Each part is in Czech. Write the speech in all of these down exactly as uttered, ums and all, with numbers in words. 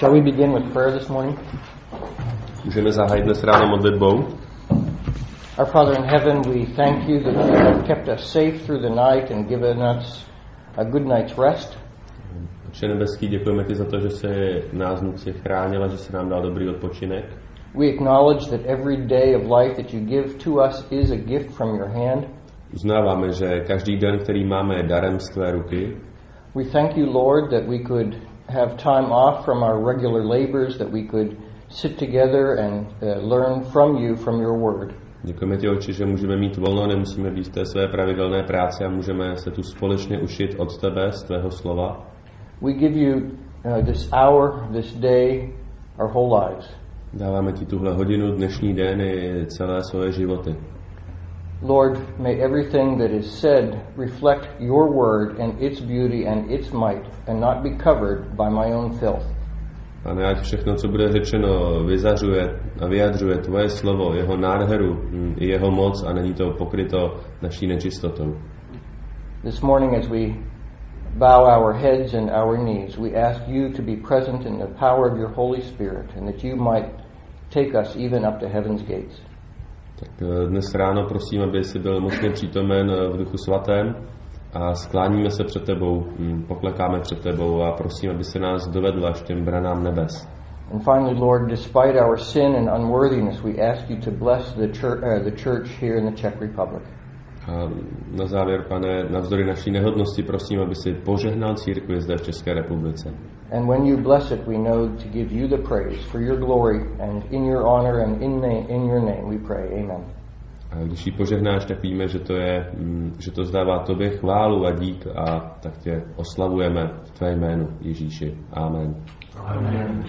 Shall we begin with prayer this morning? Můžeme zahájit dnes ráno modlitbou. Our Father in heaven, we thank you that you have kept us safe through the night and given us a good night's rest. Otče nebeský, děkujeme ti za to, že jsi nás v noci chránil a že jsi nám dal dobrý odpočinek. We acknowledge that every day of life that you give to us is a gift from your hand. Uznáváme, že každý den, který máme, je darem z tvé ruky. We thank you, Lord, that we could have time off from our regular labors, that we could sit together and uh, learn from you, from your word. Děkujeme ti, Otče, že můžeme mít volno, nemusíme být v té své pravidelné práci a můžeme se tu společně učit od tebe, z tvého slova. We give you uh, this hour, this day, our whole lives. Dáváme ti tuhle hodinu, dnešní den i celé svoje životy. Lord, may everything that is said reflect your word and its beauty and its might and not be covered by my own filth. Pane, ať všechno, co bude řečeno, vyzařuje a vyjadřuje tvoje slovo, jeho nádheru i jeho moc a není to pokryto naší nečistotou. This morning as we bow our heads and our knees, we ask you to be present in the power of your Holy Spirit and that you might take us even up to heaven's gates. Tak dnes ráno prosím, aby jsi byl mocně přítomen v Duchu svatém a skláníme se před tebou, poklekáme před tebou a prosím, aby se nás dovedl až těm branám nebes. And finally, Lord, despite our sin and unworthiness, we ask you to bless the church, uh, the church here in the Czech Republic. A na závěr, Pane, navzdory naší nehodnosti prosím, aby si požehnal církvi zde v České republice. And when you bless it, we know to give you the praise for your glory and in your honor and in, name, in your name we pray. Amen. A když ji požehnáš, tak víme, že to je, že to zdává tobě chválu a dík a tak tě oslavujeme v tvé jménu, Ježíši. Amen. Amen.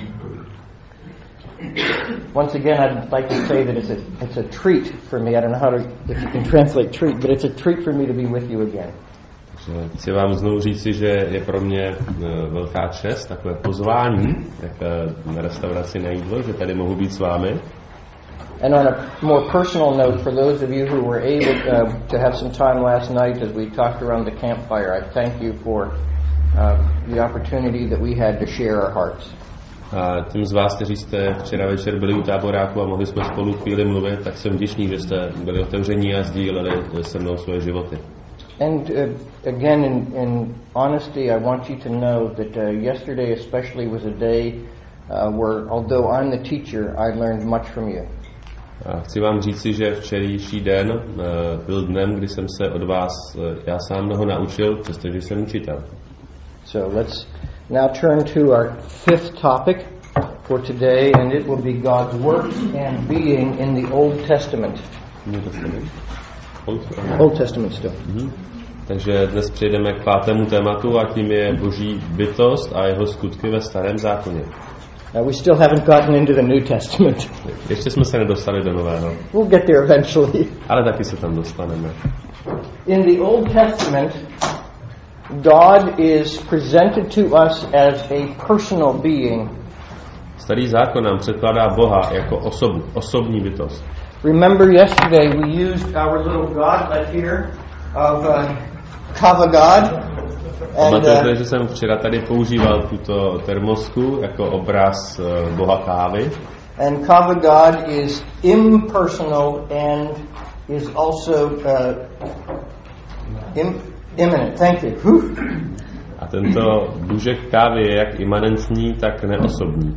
Once again, I'd like to say that it's a it's a treat for me. I don't know how to if you can translate treat, but it's a treat for me to be with you again. Chci vám znovu říci, že je pro mě velká čest, takové pozvání, tak na restauraci na jídlo, že tady mohu být s vámi. And on a more personal note, for those of you who were able uh, to have some time last night as we talked around the campfire, I thank you for uh, the opportunity that we had to share our hearts. A těm z vás, kteří jste včera večer byli u táboráku a mohli jsme spolu chvíli mluvit, tak jsem vděčný, že jste byli otevření a sdíleli se mnou svoje životy. And uh, again, in, in honesty, I want you to know that uh, yesterday especially was a day uh, where, although I'm the teacher, I learned much from you. A chci vám říci, že včerejší den uh, byl dnem, kdy jsem se od vás uh, já sám mnoho naučil, přestože jsem učitel. So let's now turn to our fifth topic for today, and it will be God's work and being in the Old Testament. Old, Old Testament still. Mm-hmm. Takže dnes přejdeme k pátému tématu a tím je Boží bytost a jeho skutky ve Starém zákoně. Now we still haven't gotten into the New Testament. Ještě jsme se nedostali do Nového. We'll get there eventually. Ale taky se tam dostaneme. In the Old Testament, God is presented to us as a personal being. Starý zákon nám předkládá Boha jako osobu, osobní bytost. Remember yesterday we used our little godlet here of uh, Kava God. Pamatujete, uh, že jsem včera tady používal tuto termosku jako obraz uh, Boha kávy. And Kava God is impersonal and is also uh, im, immanent. Thank you. Whew. A tento dužek kávy je jak imanentní, tak neosobní.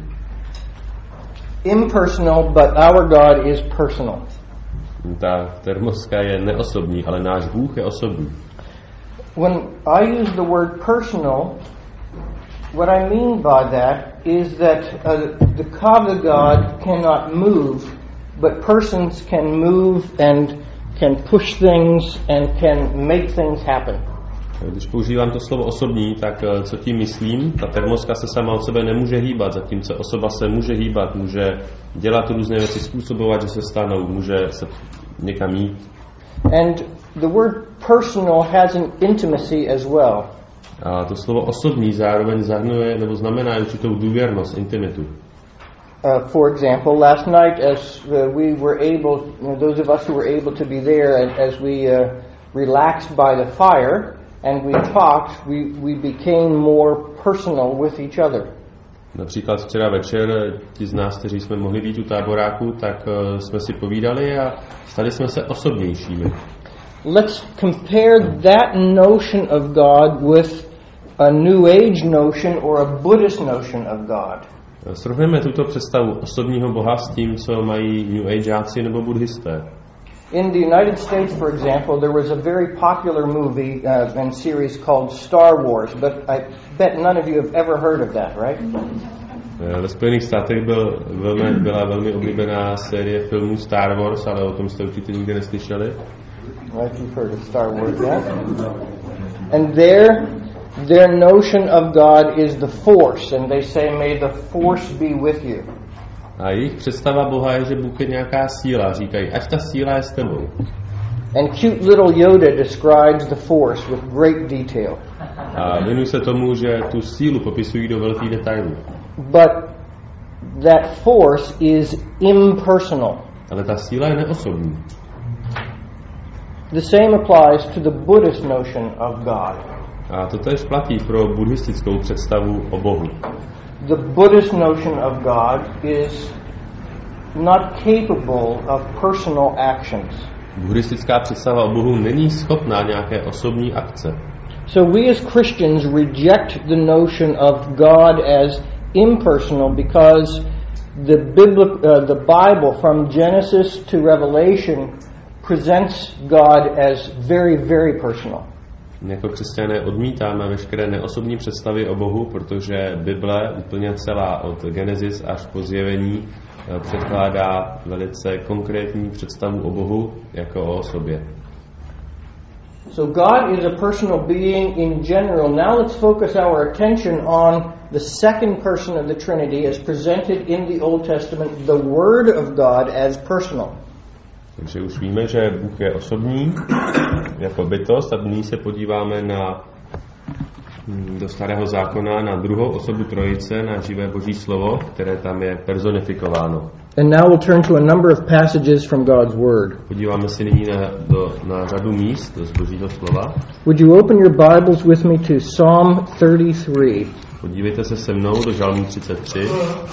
Impersonal, but our God is personal. Ta termoska je neosobní, ale náš Bůh je osobní. When I use the word personal, what I mean by that is that uh, the Kava God cannot move, but persons can move and can push things and can make things happen. Když používám to slovo osobní, tak co tím myslím? Ta termoska se sama od sebe nemůže hýbat, zatímco osoba se může hýbat, může dělat různé věci, způsobovat, že se stanou, může se někam jít. And the word personal has an intimacy as well. A to slovo osobní zároveň zahrnuje nebo znamená určitou důvěrnost, intimitu. Uh, for example, last night as uh, we were able, you know, those of us who were able to be there, and as we uh, relaxed by the fire, and we talked, we, we became more personal with each other. Například včera večer, ti z nás, kteří jsme mohli být u táboráku, tak uh, jsme si povídali a stali jsme se osobnějšími. Let's compare that notion of God with a New Age notion or a Buddhist notion of God. Srovneme tuto představu osobního Boha s tím, co mají New Ageáci nebo buddhisté. In the United States, for example, there was a very popular movie uh, and series called Star Wars, but I bet none of you have ever heard of that, right? Ve Spojených státech byl velmi, byla velmi oblíbená série filmů Star Wars, ale o tom jste určitě nikdy neslyšeli. Right, you've heard of Star Wars, yeah? And their their notion of God is the Force, and they say, "May the Force be with you." A jejich představa Boha je, že Bůh je nějaká síla. Říkají, ať ta síla je s tebou. And cute little Yoda describes the Force with great detail. A věnují se tomu, že tu sílu popisují do velkých detailů. But that force is impersonal. Ale ta síla je neosobní. The same applies to the Buddhist notion of God. A to též platí pro buddhistickou představu o Bohu. The Buddhist notion of God is not capable of personal actions. Buddhistická představa o Bohu není schopná nějaké osobní akce. So we as Christians reject the notion of God as impersonal because the Bible, uh, the Bible from Genesis to Revelation presents God as very, very personal. Jako křesťané odmítáme veškeré neosobní představy o Bohu, protože Bible úplně celá od Genesis až po Zjevení předkládá velice konkrétní představu o Bohu jako o osobě. So God is a personal being in general. Now let's focus our attention on the second person of the Trinity as presented in the Old Testament, the Word of God as personal. Takže už víme, že Bůh je osobní jako bytost a nyní se podíváme na do Starého zákona na druhou osobu Trojice, na živé Boží slovo, které tam je personifikováno. And now we'll turn to a number of passages from God's Word. Podíváme se nyní na, do, na řadu míst z Božího slova. Would you open your Bibles with me to Psalm thirty-three? Podívejte se se mnou do Žalmu třicet tři.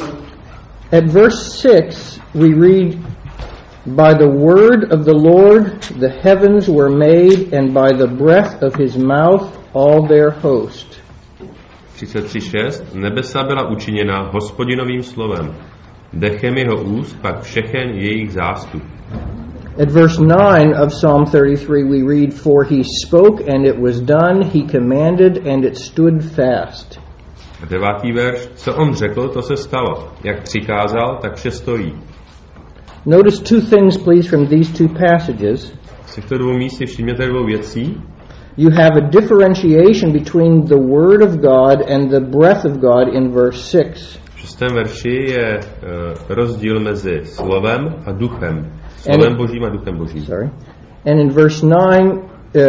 At verse six we read, "By the word of the Lord the heavens were made, and by the breath of his mouth all their host." třicet tři šest. Nebesa byla učiněna Hospodinovým slovem. Dechem jeho úst pak všechen jejich zástup. At verse nine of Psalm thirty-three we read, "For he spoke and it was done, he commanded and it stood fast." A devátý verš. Co on řekl, to se stalo. Jak přikázal, tak vše stojí. Notice two things, please, from these two passages. Z těchto dvou míst si všimněte dvou věcí. You have a differentiation between the Word of God and the breath of God in verse six. V šestém verši je uh, rozdíl mezi slovem a duchem. Slovem And, Božím a duchem Božím. Sorry. And in verse nine, uh,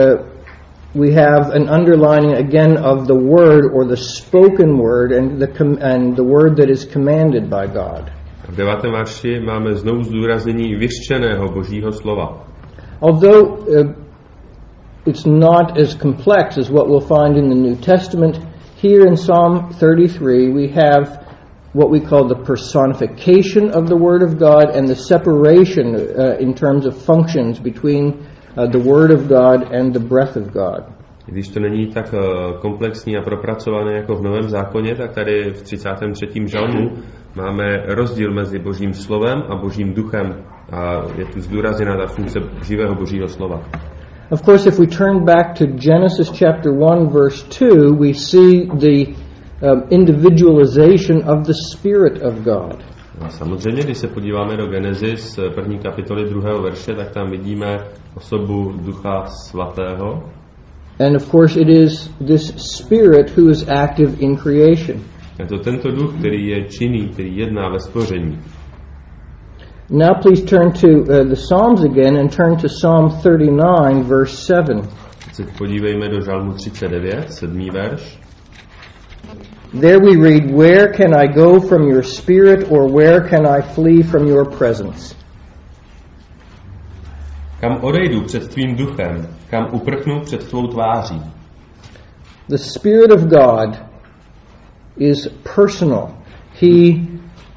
we have an underlining again of the word or the spoken word and the com- and the word that is commanded by God. V devátém verši máme znovu zdůraznění vyřčeného Božího slova. Although uh, it's not as complex as what we'll find in the New Testament, here in Psalm thirty-three we have what we call the personification of the Word of God and the separation uh, in terms of functions between uh, the Word of God and the breath of God. Když to není tak uh, komplexní a propracované jako v Novém zákoně, tak tady v třicátém třetím žalmu máme rozdíl mezi Božím slovem a Božím duchem a je tu zdůrazněna ta funkce živého Božího slova. Of course, if we turn back to Genesis chapter one verse two, we see the um, individualization of the Spirit of God. A samozřejmě, když se podíváme do Genesis první kapitoly druhého verše, tak tam vidíme osobu Ducha Svatého. And of course it is this Spirit who is active in creation. Je to tento duch, který je činný, který jedná ve stvoření. Now please turn to uh, the Psalms again and turn to Psalm thirty-nine verse seven. Teď podívejme do Žalmu třicet devět, sedmý verš. There we read, "Where can I go from your spirit, or where can I flee from your presence?" Kam odejdu před tvým duchem, kam uprchnu před tvou tváří. The Spirit of God is personal. He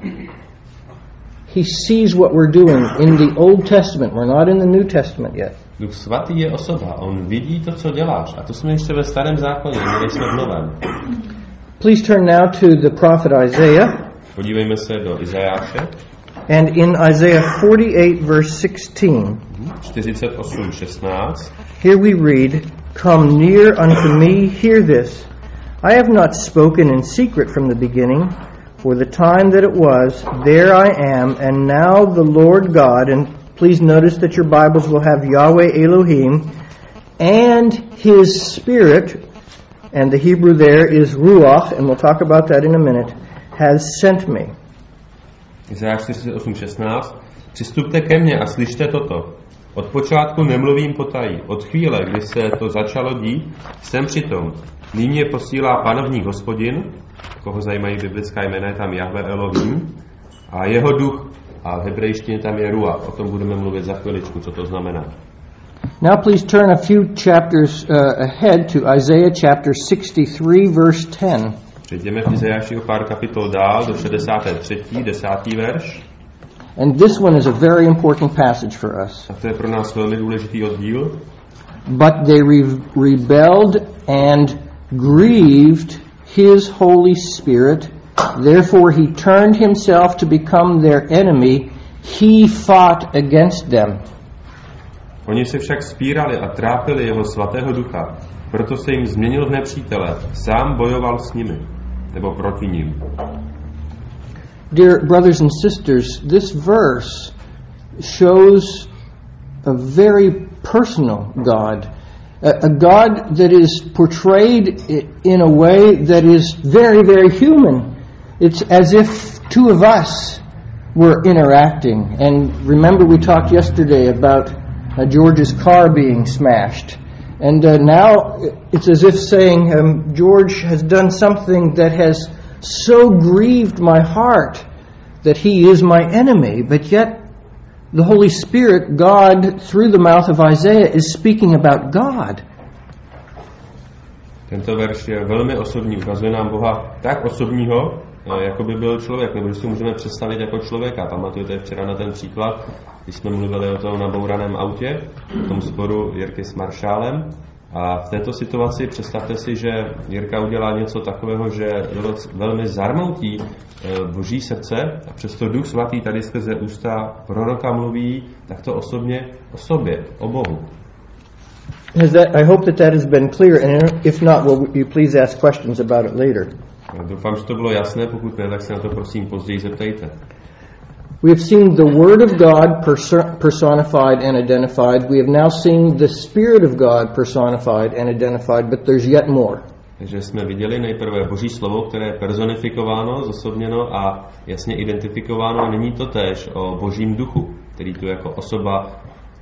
He sees what we're doing in the Old Testament. We're not in the New Testament yet. Duch svatý je osoba, on vidí to, co děláš. A to jsme ještě ve starém zákoně, my nejsme v novém. Please turn now to the prophet Isaiah. Podívejme se do Izajáše. And in Isaiah forty-eight verse sixteen. čtyřicet osm šestnáct. Here we read, "Come near unto me, hear this. I have not spoken in secret from the beginning, for the time that it was, there I am, and now the Lord God," and please notice that your Bibles will have Yahweh Elohim, "and His Spirit," and the Hebrew there is Ruach, and we'll talk about that in a minute, "has sent me." Izajáš čtyřicet osm šestnáct. Přistupte ke mně a slyšte toto. Od počátku nemluvím potají. Od chvíle, kdy se to začalo dít, jsem přitom. Nyní je posílá panovník Hospodin, koho zajímají biblická jména, je tam Jahve Elohim, a jeho duch, a v hebrejštině tam je Ruach. O tom budeme mluvit za chviličku, co to znamená. Now please turn a few chapters uh, ahead to Isaiah chapter sixty-three verse ten. Přejdeme v Izajáši o pár kapitol dál do šedesát tři, desátý verš. And this one is a very important passage for us. A to je pro nás velmi důležitý oddíl. But they re- rebelled and grieved His Holy Spirit. Therefore he turned himself to become their enemy. He fought against them. Oni se však spírali a trápili jeho svatého ducha. Proto se jim změnil v nepřítele. Sám bojoval s nimi. Nebo proti nim. Dear brothers and sisters, this verse shows a very personal God. A, a God that is portrayed in a way that is very, very human. It's as if two of us were interacting. And remember we talked yesterday about uh, George's car being smashed. And uh, now it's as if saying, um, George has done something that has so grieved my heart that he is my enemy. But yet the Holy Spirit, God, through the mouth of Isaiah, is speaking about God. Tento verš je velmi osobní, ukazuje nám Boha tak osobního, jako by byl člověk, nebo že si můžeme představit jako člověka. Pamatujete včera na ten příklad, když jsme mluvili o tom nabouraném autě, o tom sporu Jirky s maršálem. A v této situaci představte si, že Jirka udělá něco takového, že velmi zarmoutí Boží srdce, a přesto Duch Svatý tady skrze ústa proroka mluví takto osobně o sobě, o Bohu. Has that, I hope that that has been clear, and if not, will you please ask questions about it later. Já doufám, že to bylo jasné, pokud ne, tak se na to prosím později zeptejte. We have seen the Word of God personified and identified. We have now seen the Spirit of God personified and identified, but there's yet more. Takže jsme viděli nejprve Boží slovo, které je personifikováno, zosobněno a jasně identifikováno, a není to též o Božím duchu, který tu jako osoba.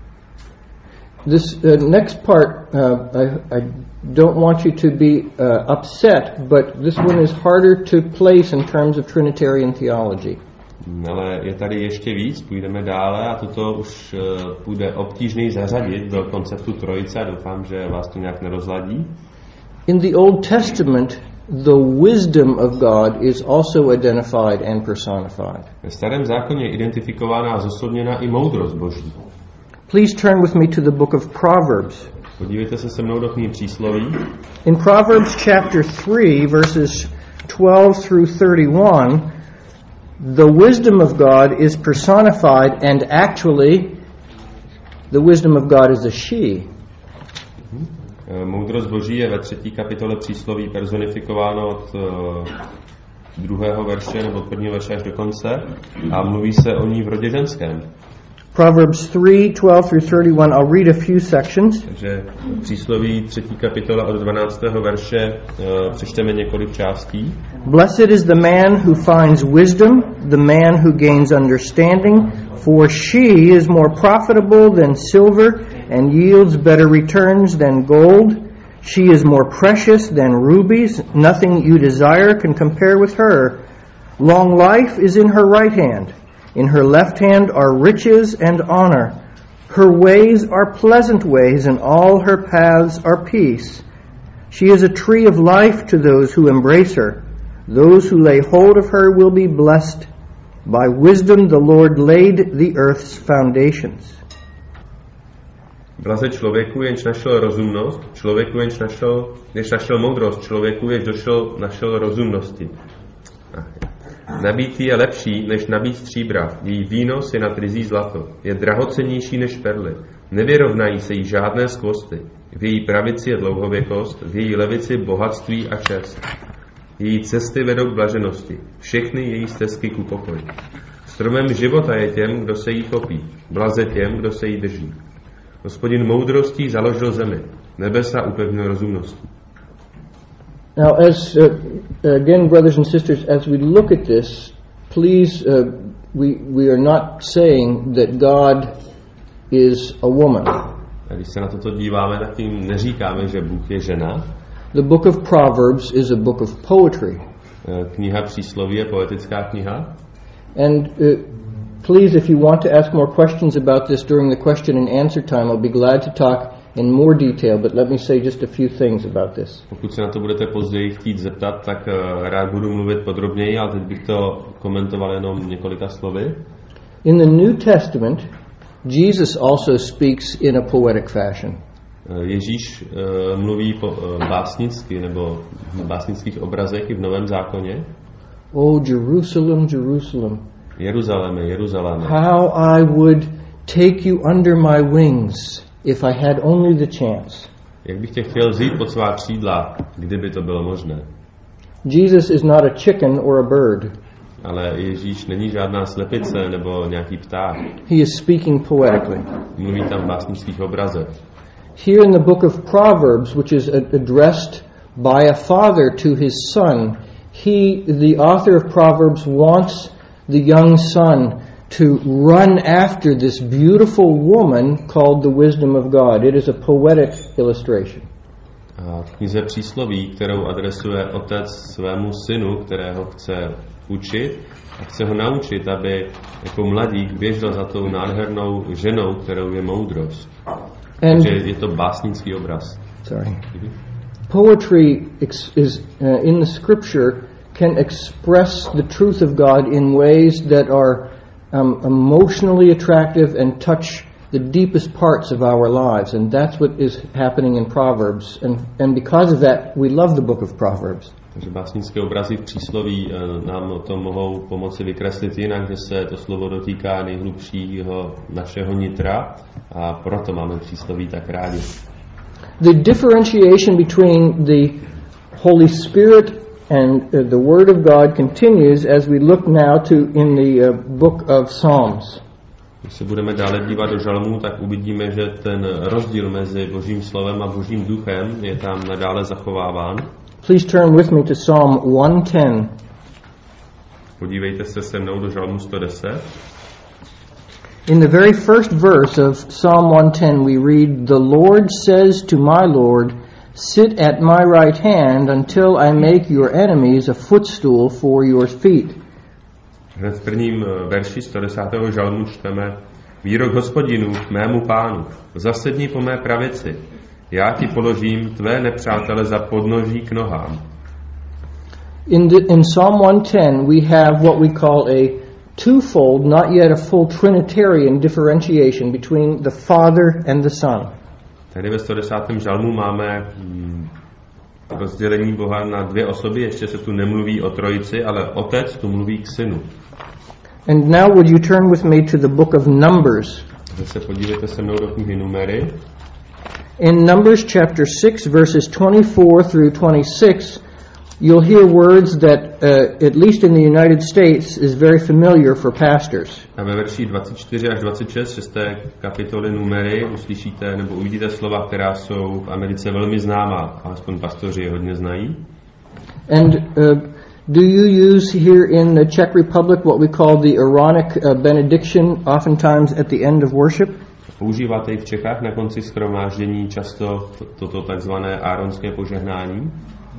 This uh, next part, uh, I, I don't want you to be uh, upset, but this one is harder to place in terms of Trinitarian theology. Ale je tady ještě víc, půjdeme dále a toto už uh, půjde obtížněji zařadit do konceptu trojice a doufám, že vás to nějak nerozladí. In the Old Testament, the wisdom of God is also identified and personified. Ve Starém zákoně je identifikována a zosobněna i moudrost Boží. Please turn with me to the book of Proverbs. Podívejte se se mnou do knihy Přísloví. In Proverbs chapter three, verses twelve through thirty-one, the wisdom of God is personified, and actually the wisdom of God is a she. Moudrost Boží je ve třetí kapitole Přísloví personifikováno od uh, druhého verše nebo od prvního verše až do konce a mluví se o ní v rodě ženském. Proverbs three, twelve through thirty-one, I'll read a few sections. Takže Přísloví třetí kapitola od dvanáctého verše uh, přečteme několik částí. Blessed is the man who finds wisdom, the man who gains understanding, for she is more profitable than silver and yields better returns than gold. She is more precious than rubies. Nothing you desire can compare with her. Long life is in her right hand. In her left hand are riches and honor. Her ways are pleasant ways, and all her paths are peace. She is a tree of life to those who embrace her. Those who lay hold of her will be blessed. By wisdom the Lord laid the earth's foundations. Blaze člověku, jenž našel rozumnost, člověku, jenž našel, než našel moudrost, člověku, jenž došel, našel rozumnosti. Nabít je lepší, než nabít stříbra. Její výnos je nad ryzí zlato. Je drahocennější než perly. Nevyrovnají se jí žádné skvosty. V její pravici je dlouhověkost, v její levici bohatství a čest. Její cesty vedou k blaženosti. Všechny její stezky ku pokoji. Stromem života je těm, kdo se jí chopí. Blaze těm, kdo se jí drží. Hospodin moudrostí založil zemi. Nebesa upevnil rozumností. Now, as uh, again, brothers and sisters, as we look at this, please, uh, we we are not saying that God is a woman. A když se na toto díváme, tak tím neříkáme, že Bůh je žena. The book of Proverbs is a book of poetry. Kniha přísloví je poetická kniha. And uh, please, if you want to ask more questions about this during the question and answer time, I'll be glad to talk in more detail, but let me say just a few things about this. Pokud se na to budete později chtít zeptat, tak uh, rád budu mluvit podrobněji, ale teď bych to komentoval jenom několika slovy. In the New Testament, Jesus also speaks in a poetic fashion. Ježíš uh, mluví po, uh, básnicky nebo v básnických obrazech i v Novém zákoně. Oh, Jerusalem, Jerusalem. Jeruzaléme, Jeruzaléme. How I would take you under my wings if I had only the chance. Jak bych tě chtěl vzít pod svá křídla, kdyby to bylo možné. Jesus is not a chicken or a bird. Ale Ježíš není žádná slepice nebo nějaký pták. He is speaking poetically. Mluví tam v básnických obrazech. Here in the book of Proverbs, which is addressed by a father to his son, he, the author of Proverbs, wants the young son to run after this beautiful woman called the wisdom of God. It is a poetic illustration. A v knize přísloví, kterou adresuje otec svému synu, kterého chce učit, a chce ho naučit, aby jako mladík běžel za tou nádhernou ženou, kterou je moudrost. And Takže je to básnický obraz. Sorry. Poetry ex- is uh, in the scripture can express the truth of God in ways that are um, emotionally attractive and touch the deepest parts of our lives, and that's what is happening in Proverbs. And and because of that, we love the book of Proverbs. Takže básnické obrazy v přísloví nám o tom mohou pomoci vykreslit jinak, že se to slovo dotýká nejhlubšího našeho nitra a proto máme přísloví tak rádi. The differentiation between the Holy Spirit and uh, the Word of God continues as we look now to in the uh, book of Psalms. Když se budeme dále dívat do žalmů, tak uvidíme, že ten rozdíl mezi Božím slovem a Božím duchem je tam nadále zachováván. Please turn with me to Psalm one ten. Podívejte se se mnou do žalmu sto deset. In the very first verse of Psalm one ten we read, "The Lord says to my Lord, sit at my right hand until I make your enemies a footstool for your feet." Hned v prvním verši sto desátého žalmu čteme: Výrok Hospodinu, mému pánu, zasedni po mé pravici, já ti položím tvé nepřátele za podnoží k nohám. In, the, in Psalm one ten we have what we call a twofold, not yet a full Trinitarian differentiation between the Father and the Son. Tady ve sto desátém žalmu máme hmm, rozdělení Boha na dvě osoby, ještě se tu nemluví o trojici, ale otec tu mluví k synu. And now would you turn with me to the book of Numbers. Se podívejte se mnou do knihy Numery. In Numbers chapter six verses twenty-four through twenty-six, you'll hear words that uh, at least in the United States is very familiar for pastors. A ve verši dvacet čtyři až dvacet šest šesté kapitoly Numery uslyšíte nebo uvidíte slova, která jsou v Americe velmi známá, alespoň pastoři je hodně znají. And uh, do you use here in the Czech Republic what we call the Aaronic uh, benediction oftentimes at the end of worship? Používáte i v Čechách na konci shromáždění často toto takzvané áronské požehnání?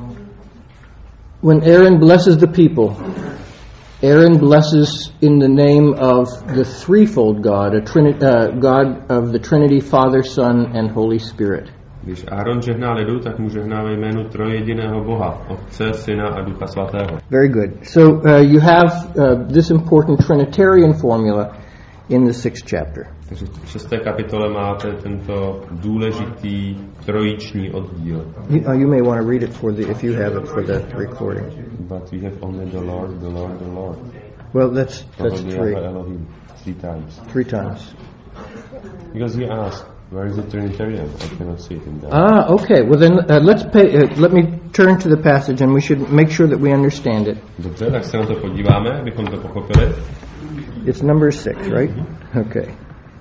When Aaron blesses the people, Aaron blesses in the name of the threefold God, a trini- uh, God of the Trinity, Father, Son, and Holy Spirit. Když Áron žehná lidu, tak mu žehná ve jménu trojjediného Boha, Otce, Syna a Ducha Svatého. Very good. So uh, you have uh, this important Trinitarian formula in the sixth chapter. Takže v šesté kapitole máte tento důležitý trojiční oddíl. You, uh, you may want to read it for the if you have it for the recording. But we have only the Lord, the Lord, the Lord. Well, that's that's three. Elohim, three times. Three times. Because you asked, where is the Trinitarian? I cannot see it in there. Ah, okay. Well, then uh, let's pay. Uh, let me turn to the passage, and we should make sure that we understand it. Dobře, tak se na to podíváme, abychom to pochopili. It's number six, right? Okay.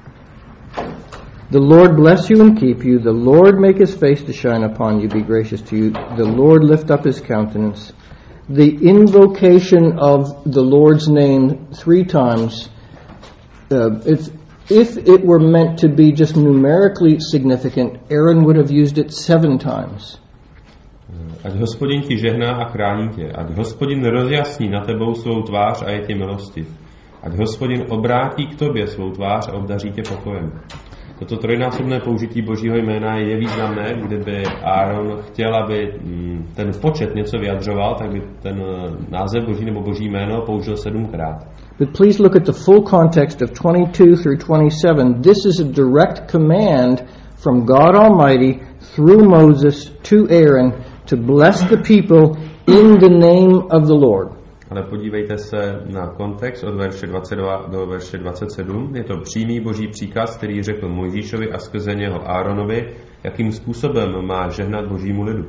The Lord bless you and keep you. The Lord make his face to shine upon you, be gracious to you. The Lord lift up his countenance. The invocation of the Lord's name three times, uh, if, if it were meant to be just numerically significant, Aaron would have used it seven times. Ať Hospodin ti žehná a chrání tě. Ať Hospodin rozjasní na tebou svou tvář a je ti milostiv. Ať Hospodin obrátí k tobě svou tvář a obdaří tě pokojem. Toto trojnásobné použití Božího jména je významné. Kdyby Áron chtěl, aby ten počet něco vyjadřoval, tak by ten název Boží nebo Boží jméno použil sedmkrát. But please look at the full context of twenty-two through twenty-seven. This is a direct command from God Almighty through Moses to Aaron to bless the people in the name of the Lord. Ale podívejte se na kontext od verše dvacet dva do verše dvacet sedm. Je to přímý Boží příkaz, který řekl Mojžíšovi a skrze něho Áronovi, jakým způsobem má žehnat Božímu lidu.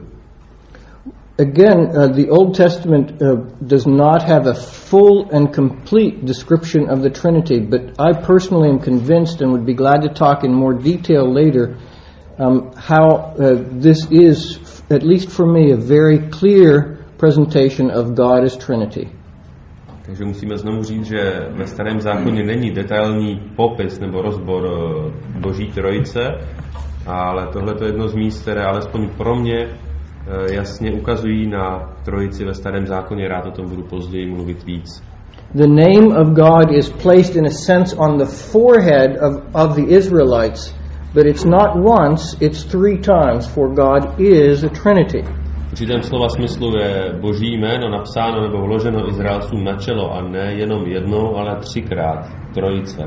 Again, uh, the Old Testament uh, does not have a full and complete description of the Trinity, but I personally am convinced and would be glad to talk in more detail later um, how uh, this is, at least for me, a very clear presentation of God as Trinity. Takže musíme znovu říct, že ve Starém zákoně není detailní popis nebo rozbor Boží trojice, ale tohle je jedno z míst, které alespoň pro mě jasně ukazují na trojici ve Starém zákoně. Rád o tom budu později mluvit víc. The name of God is placed in a sense on the forehead of, of the Israelites, but it's not once, it's three times, for God is a Trinity. V určitém slova smyslu je Boží jméno napsáno nebo vloženo Izraelcům na čelo a ne jenom jednou, ale třikrát. Trojice.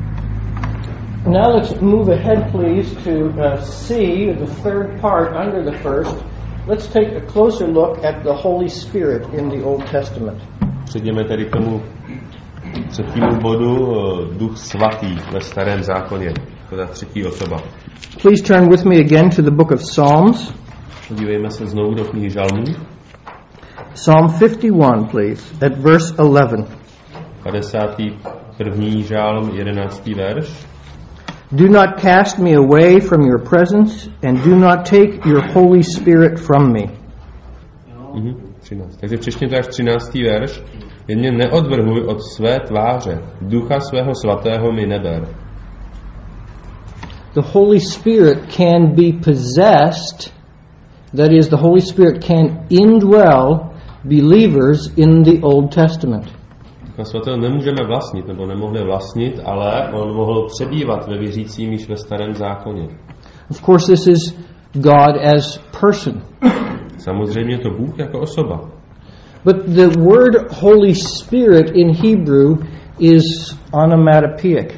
Now let's move ahead, please, to uh, see the third part under the first. Let's take a closer look at the Holy Spirit in the Old Testament. Přejdeme tedy k tomu třetímu bodu, Duch svatý ve Starém zákoně. To je třetí osoba. Please turn with me again to the book of Psalms. Podívejme se znovu do knihy Žalmů. Psalm fifty-one, please, at verse eleven. padesátý první žálm, jedenáctý verš. Do not cast me away from your presence, and do not take your Holy Spirit from me. Mhm, třináct. Takže přečtě to až třináctý verš. Jen mě neodvrhuj od své tváře, ducha svého svatého mi neber. The Holy Spirit can be possessed, that is, the Holy Spirit can indwell believers in the Old Testament. Ducha svatého nemůžeme vlastnit, nebo nemohli vlastnit, ale on mohl přebývat ve věřícím již ve Starém zákoně. Of course, this is God as person. Samozřejmě je to Bůh jako osoba. But the word Holy Spirit in Hebrew is onomatopoeic.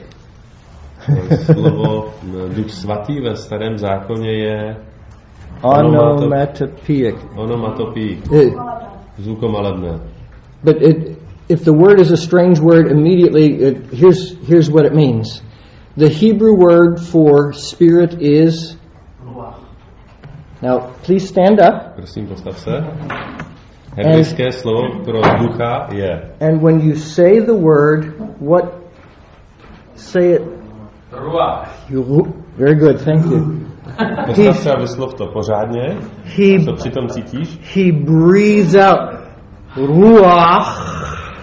Slovo Duch svatý ve Starém zákoně je onomatopoeic. Onomatopoeic. Zvukomalebné. But it, if the word is a strange word, immediately it, here's here's what it means. The Hebrew word for spirit is. Now, please stand up. Prosím, postav se. Hebrejské slovo pro ducha je. And when you say the word, what? Say it. Ruach. You, very good, thank you. Postav se a vyslov to pořádně. He, co přitom cítíš? He breathes out. Ruach.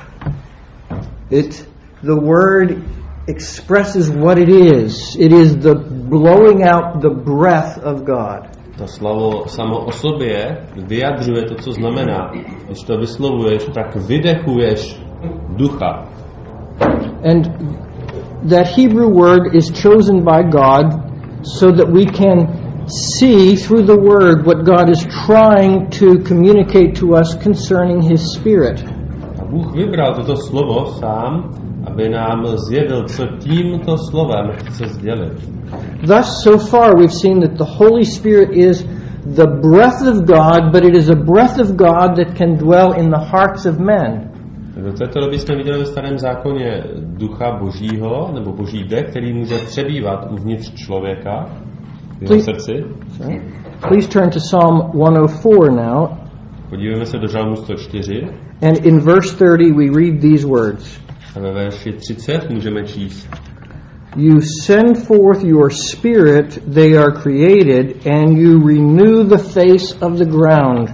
It, the word expresses what it is. It is the blowing out the breath of God. To slovo samo o sobě vyjadřuje to, co znamená. Když to vyslovuješ, tak vydechuješ ducha. And that Hebrew word is chosen by God so that we can see through the Word what God is trying to communicate to us concerning His Spirit. A Bůh vybral toto slovo sám, aby nám zjevil, co tímto slovem chce sdělit. Thus, so far, we've seen that the Holy Spirit is the breath of God, but it is a breath of God that can dwell in the hearts of men. Do této doby jsme viděli ve Starém zákoně ducha Božího, nebo Boží dech, který může přebývat uvnitř člověka, v jeho srdci. Please turn to Psalm one oh four now. Podívejme se do Žalmu sto čtyři. And in verse thirty we read these words. A ve verši třicet můžeme číst. You send forth your spirit, they are created, and you renew the face of the ground.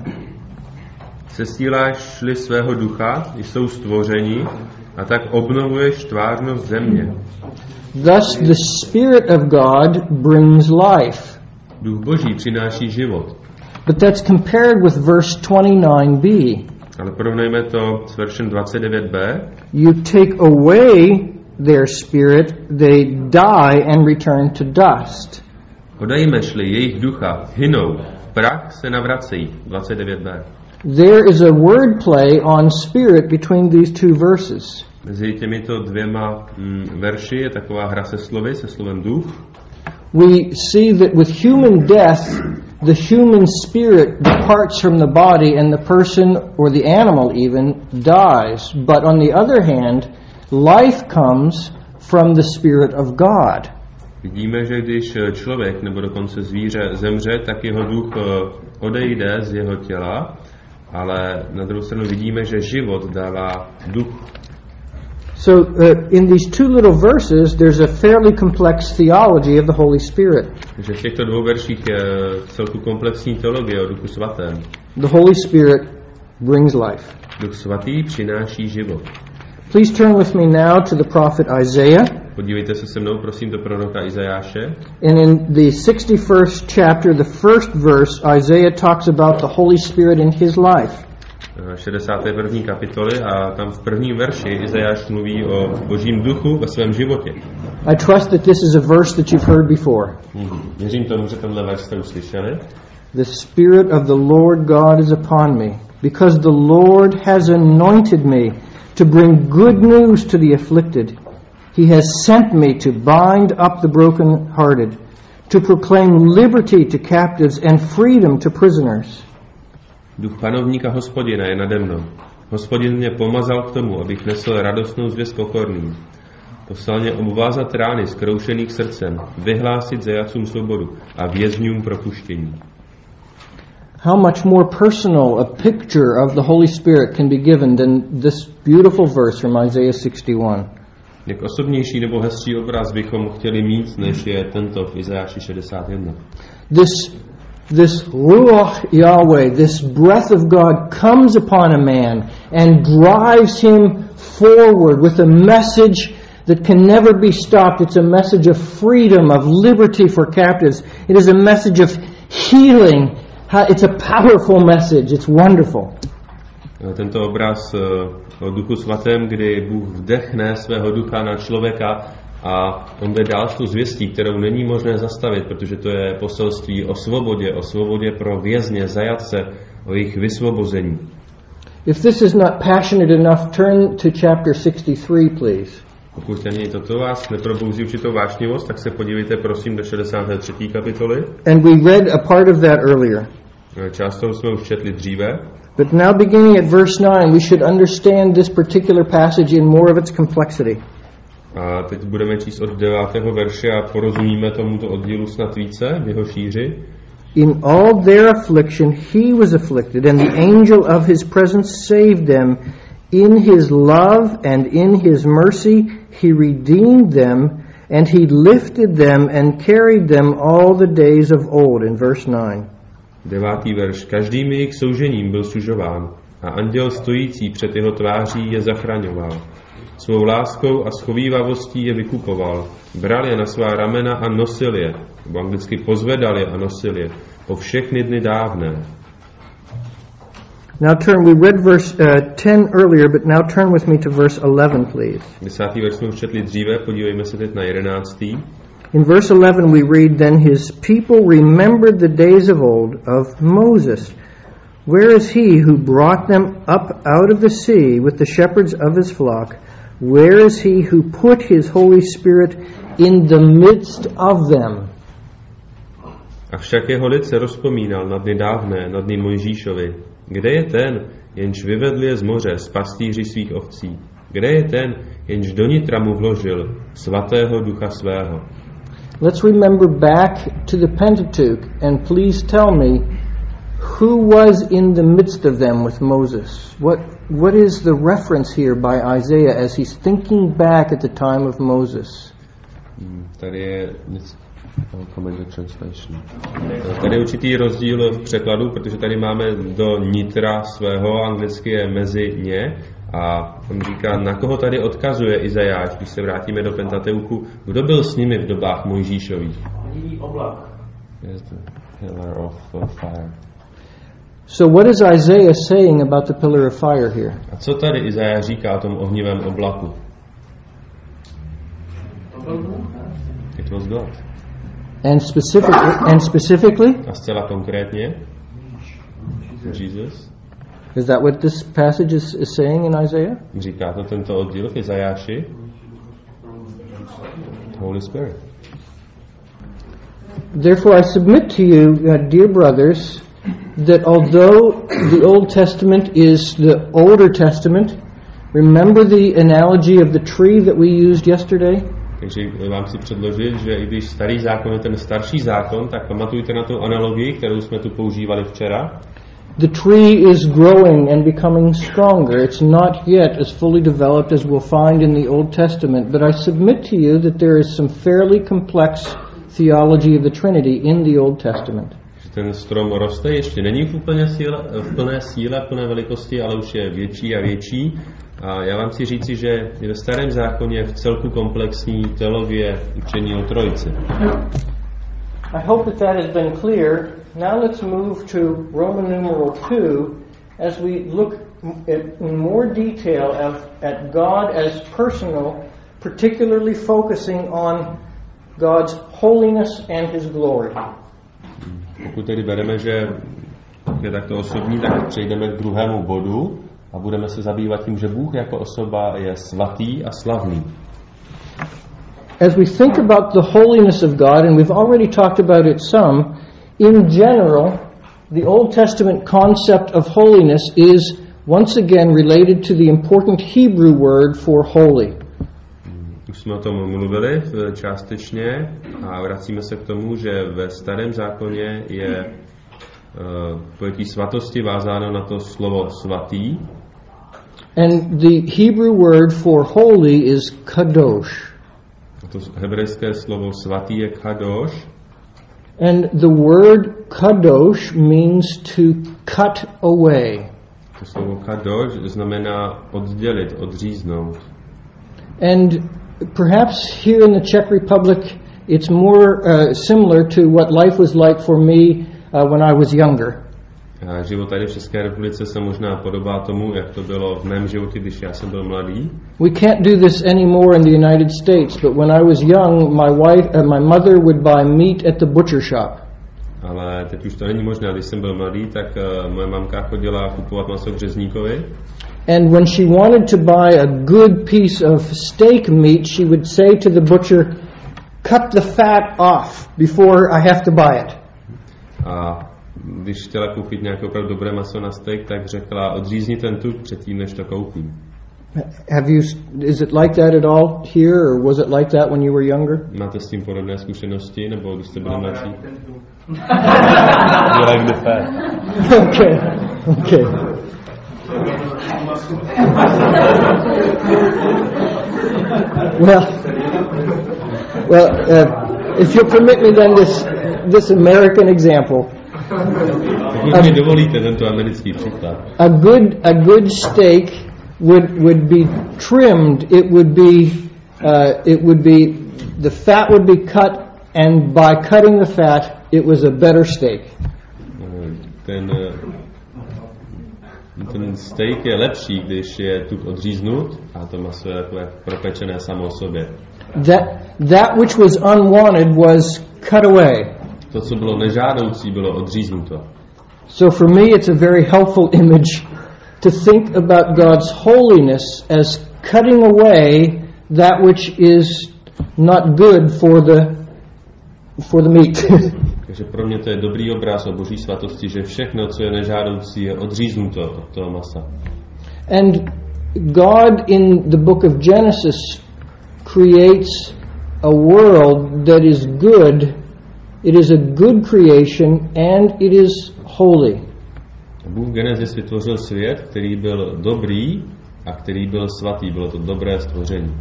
Sesíláš-li svého ducha, jsou stvoření, a tak obnovuješ tvárnost země. Thus the Spirit of God brings life. Duch Boží přináší život. But that's compared with verse twenty-nine b. Ale porovnejme to s veršem dvacet devět b. You take away their spirit, they die and return to dust. Odejmeš-li jejich ducha, hynou, prach se navracejí. dvacet devět b. There is a word play on spirit between these two verses. Mezi těmito dvěma mm, verši je taková hra se slovy, se slovem duch. We see that with human death, the human spirit departs from the body and the person or the animal even dies. But on the other hand, life comes from the Spirit of God. Vidíme, že když člověk nebo dokonce zvíře zemře, tak jeho duch odejde z jeho těla, ale na druhou stranu vidíme, že život dává duch. So uh, in these two little verses, there's a fairly complex theology of the Holy Spirit. Takže v těchto dvou verších je celku komplexní teologie o Duchu Svatém. The Holy Spirit brings life. Duch Svatý přináší život. Please turn with me now to the prophet Isaiah. Podívejte se se mnou, prosím, do proroka Izajáše. And in the sixty-first chapter, the first verse, Isaiah talks about the Holy Spirit in his life. šedesáté první kapitoly a tam v prvním verši Izajáš mluví o Božím duchu ve svém životě. I trust that this is a verse that you've heard before. Mm-hmm. Věřím tomu, že tenhle verš jste uslyšeli. The Spirit of the Lord God is upon me, because the Lord has anointed me to bring good news to the afflicted. He has sent me to bind up the broken-hearted, to proclaim liberty to captives and freedom to prisoners. Duch panovníka Hospodina je nade mnou. Hospodin mě pomazal k tomu, abych nesl radostnou zvěst pokorným. Poslal mě obvázat rány zkroušených srdcem, vyhlásit zajatcům svobodu a vězňům propuštění. How much more personal a picture of the Holy Spirit can be given than this beautiful verse from Isaiah sixty-one. Jak osobnější nebo hezčí obraz bychom chtěli mít, než je tento v Izajáši šedesát jedna. This This Ruach Yahweh, this breath of God comes upon a man and drives him forward with a message that can never be stopped. It's a message of freedom, of liberty for captives. It is a message of healing. It's a powerful message. It's wonderful. Tento obraz o Duchu Svatém, kdy Bůh vdechne svého ducha na člověka a on jde dál s tu zvěstí, kterou není možné zastavit, protože to je poselství o svobodě, o svobodě pro vězně, zajatce, o jejich vysvobození. If this is not passionate enough, turn to chapter sixty-three, please. Pokud ani toto vás neprobouzí určitou vášnivost, tak se podívejte prosím do šedesáté třetí kapitoly. And we read a part of that earlier. Část toho jsme už četli dříve. But now beginning at verse nine, we should understand this particular passage in more of its complexity. A teď budeme číst od devátého verše a porozumíme tomuto oddílu snad více v jeho šíři. In all their affliction he was afflicted, and the angel of his presence saved them. In his love and in his mercy he redeemed them, and he lifted them and carried them all the days of old. In verse nine. Devátý verš. Každým jejich soužením byl sužován a anděl stojící před jeho tváří je zachraňoval. Svou láskou a schovívavostí je vykupoval. Bral je na svá ramena a nosil je. Nebo anglicky pozvedal je a nosil je. Po všechny dny dávné. Now turn, we read verse uh, ten earlier, but now turn with me to verse eleven, please. Desátý verš jsme už četli dříve, podívejme se teď na jedenáctý. In verse eleven we read, Then his people remembered the days of old of Moses. Where is he who brought them up out of the sea with the shepherds of his flock? Where is he who put his Holy Spirit in the midst of them? Avšak jeho lid se rozpomínal na dny dávné, na dny Mojžíšovi. Kde je ten, jenž vyvedl je z moře z pastýři svých ovcí? Kde je ten, jenž do nitra mu vložil svatého ducha svého? Let's remember back to the Pentateuch and please tell me who was in the midst of them with Moses. What what is the reference here by Isaiah as he's thinking back at the time of Moses? Tady je Tady je určitý rozdíl v překladu, protože tady máme do nitra svého, anglicky je mezi ně, a on říká, na koho tady odkazuje Izajáš, když se vrátíme do Pentateuchu, kdo byl s nimi v dobách Mojžíšových. Oblak. Yes, the pillar of fire. So what is Isaiah saying about the pillar of fire here? A co tady Izajáš říká o tom ohnivém oblaku? It was God. And specifically, and specifically? A zcela konkrétně? Jesus. Is that what this passage is, is saying in Isaiah? Říká to tento oddíl v Izajáši? Holy Spirit. Therefore I submit to you, uh, dear brothers, that although the Old Testament is the older testament, remember the analogy of the tree that we used yesterday? Takže vám si předložit, že i když starý zákon je ten starší zákon, tak pamatujte na tu analogii, kterou jsme tu používali včera. The tree is growing and becoming stronger. It's not yet as fully developed as we'll find in the Old Testament, but I submit to you that there is some fairly complex theology of the Trinity in the Old Testament. Ten strom roste, ještě není v, úplně síle, v plné síle, v plné velikosti, ale už je větší a větší. A já vám chci říci, že ve starém zákoně je v celku komplexní teologie učení o Trojici. I hope that that has been clear. Now let's move to Roman numeral two as we look in more detail at God as personal, particularly focusing on God's holiness and His glory. Pokud tedy bereme, že je takto osobní, tak přejdeme k druhému bodu a budeme se zabývat tím, že Bůh jako osoba je svatý a slavný. As we think about the holiness of God, and we've already talked about it some, in general, the Old Testament concept of holiness is once again related to the important Hebrew word for holy. Už jsme o tom mluvili částečně a vracíme se k tomu, že ve starém zákoně je uh, pojetí svatosti vázáno na to slovo svatý. And the Hebrew word for holy is kadosh. A to hebrejské slovo svatý je kadosh. And the word kadosh means to cut away. To slovo kadosh znamená oddělit, odříznout. And perhaps here in the Czech Republic it's more uh, similar to what life was like for me uh, when I was younger. A život tady v České republice se možná podobá tomu, jak to bylo v mém životě, když já jsem byl mladý. We can't do this anymore in the United States, but when I was young, my wife, uh, my mother would buy meat at the butcher shop. Ale teď už to není možné. Když jsem byl mladý, tak uh, moje mamka chodila kupovat maso k řezníkovi. And when she wanted to buy a good piece of steak meat, she would say to the butcher, "Cut the fat off before I have to buy it." A když chtěla koupit nějaké opravdu dobré maso na steak, tak řekla, odřízni ten tuk předtím, než to koupím. Have you, is it like that at all here, or was it like that when you were younger? Máte s tím podobné zkušenosti, nebo když jste byli mladší? You like the fat. Okay, okay. well, well, uh, if you'll permit me then this this American example. Pokud mi dovolíte tento americký příklad. A good a good steak would would be trimmed. It would be uh, it would be the fat would be cut, and by cutting the fat, it was a better steak. Ten Ten steak je lepší, když je tuk odříznut a to maso je takové propečené samo o sobě. That, that which was unwanted was cut away. To, co bylo nežádoucí, bylo odříznuto. So for me it's a very helpful image to think about God's holiness as cutting away that which is not good for the for the meat. Takže pro mě to je dobrý obraz o Boží svatosti, že všechno, co je nežádoucí, je odříznuto od toho masa. And God in the book of Genesis creates a world that is good. It is a good creation and it is holy. Bůh v Genesis vytvořil svět, který byl dobrý a který byl svatý. Bylo to dobré stvoření.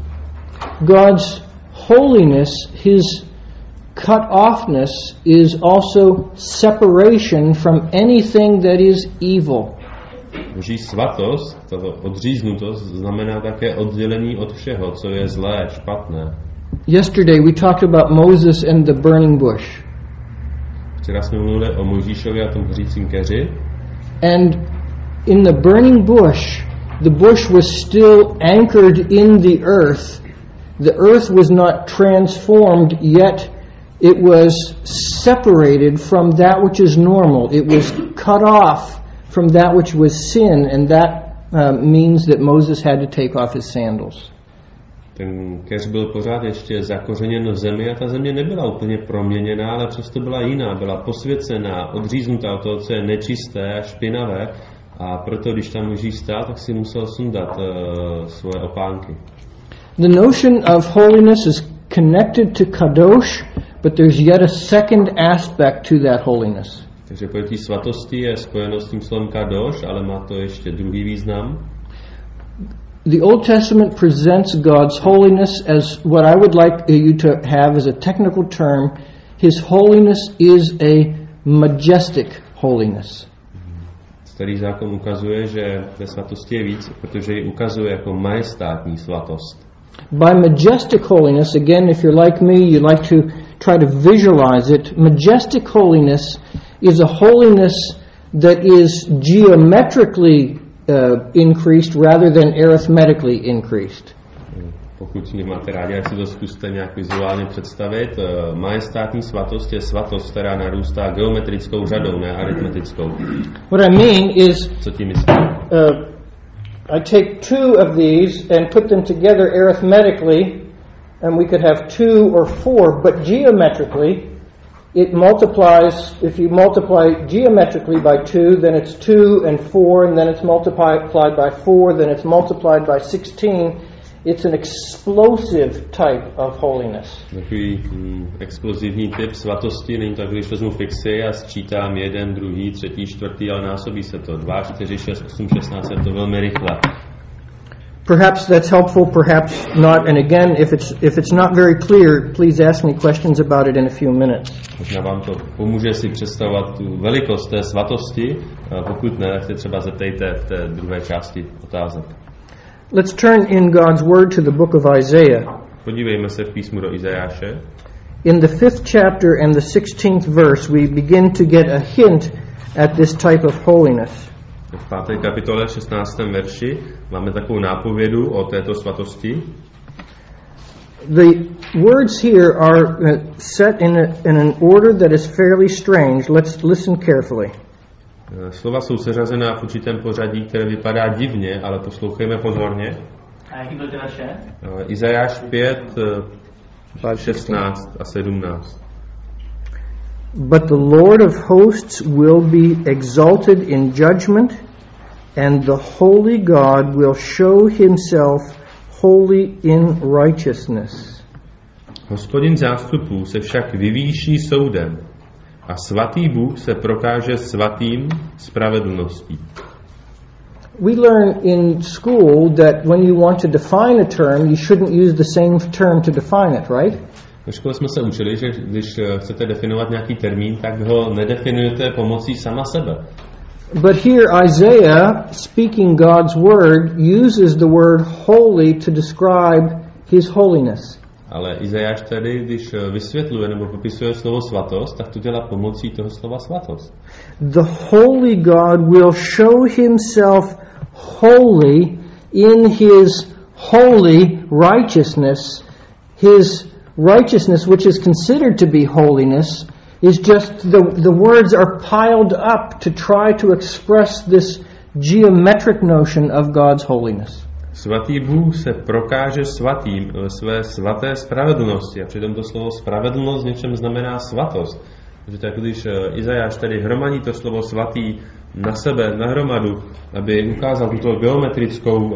God's holiness, his cut-offness, is also separation from anything that is evil. Boží svatost, tato odříznutost, znamená také oddělení od všeho, co je zlé, špatné. Yesterday we talked about Moses and the burning bush. Včera jsme mluvili o Mojžíšovi a tom hořícím keři. And in the burning bush, the bush was still anchored in the earth. The earth was not transformed, yet it was separated from that which is normal. It was cut off from that which was sin, and that uh, means that Moses had to take off his sandals. Ten keř byl pořád ještě zakořeněn v zemi a ta země nebyla úplně proměněná, ale přesto byla jiná, byla posvěcená, odříznutá od toho, co je nečisté a špinavé, a proto, když tam Mojžíš stál, tak si musel sundat uh, svoje opánky. The notion of holiness is connected to kadosh, but there's yet a second aspect to that holiness. Takže pojetí svatosti je spojeno s tím slovem kadoš, ale má to ještě druhý význam. The Old Testament presents God's holiness as what I would like you to have as a technical term. His holiness is a majestic holiness. Starý zákon ukazuje, že ve svatosti je víc, protože ji ukazuje jako majestátní svatost. By majestic holiness, again, if you're like me, you like to try to visualize it. Majestic holiness is a holiness that is geometrically uh, increased rather than arithmetically increased. Pokud mě máte rádi, jak si to zkuste nějak vizuálně představit. Majestátní svatost je svatost, která narůstá geometrickou řadou, ne aritmetickou. What I mean is, co tím myslím? Uh, I take two of these and put them together arithmetically, and we could have two or four, but geometrically, it multiplies. If you multiply geometrically by two, then it's two and four, and then it's multiplied by four, then it's multiplied by sixteen. It's an explosive type of holiness. Takový mm, explozivní typ svatosti, není tak, když vezmu fixy a sčítám jeden, druhý, třetí, čtvrtý, ale násobí se to. Dva, čtyři, šest, osm, šestnáct, je to velmi rychle. Perhaps that's helpful, perhaps not. And again, if it's if it's not very clear, please ask me questions about it in a few minutes. Možná vám to pomůže si představovat tu velikost té svatosti. Pokud ne, tak se třeba zeptejte v té druhé části otázek. Let's turn in God's word to the book of Isaiah. Podívejme se v písmu do Izajáše. In the fifth chapter and the sixteenth verse, we begin to get a hint at this type of holiness. V páté kapitole šestnáctém verši máme takovou nápovědu o této svatosti. The words here are set in, a, in an order that is fairly strange. Let's listen carefully. Slova jsou seřazená v určitém pořadí, které vypadá divně, ale poslouchejme pozorně. A jaký byl ty verše? Izajáš pět, šestnáct a sedmnáct. But the Lord of hosts will be exalted in judgment, and the holy God will show himself holy in righteousness. Hospodin zástupů se však vyvýší soudem, a svatý Bůh se prokáže svatým spravedlností. We learn in school that when you want to define a term, you shouldn't use the same term to define it, right? Ve škole jsme se učili, že když chcete definovat nějaký termín, tak ho nedefinujete pomocí sama sebe. But here Isaiah, speaking God's word, uses the word holy to describe his holiness. Ale Izajáš tady, když vysvětluje nebo popisuje slovo svatost, tak to dělá pomocí toho slova svatost. The holy God will show himself holy in his holy righteousness. His righteousness, which is considered to be holiness, is just the, the words are piled up to try to express this geometric notion of God's holiness. Svatý Bůh se prokáže svatým ve své svaté spravedlnosti a přitom to slovo spravedlnost v něčem znamená svatost. Takže to je, když Izajáš tady hromadí to slovo svatý na sebe, na hromadu, aby ukázal tuto geometrickou uh,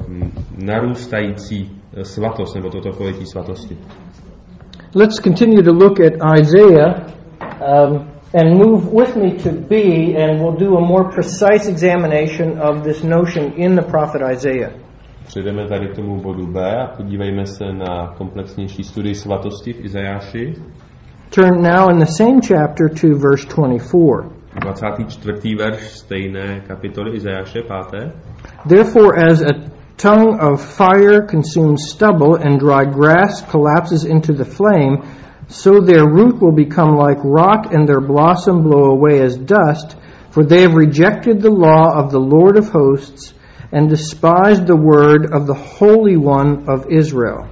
narůstající svatost, nebo toto pojetí svatosti. Let's continue to look at Isaiah um, and move with me to B, and we'll do a more precise examination of this notion in the prophet Isaiah. Přejdeme tady k tomu bodu B a podívejme se na komplexnější studii svatosti v Izajáši. Turn now in the same chapter to verse twenty-four. dvacátý čtvrtý verš stejné kapitoly Izajáše páté. Therefore, as a tongue of fire consumes stubble and dry grass collapses into the flame, so their root will become like rock and their blossom blow away as dust, for they have rejected the law of the Lord of hosts and despised the word of the Holy One of Israel.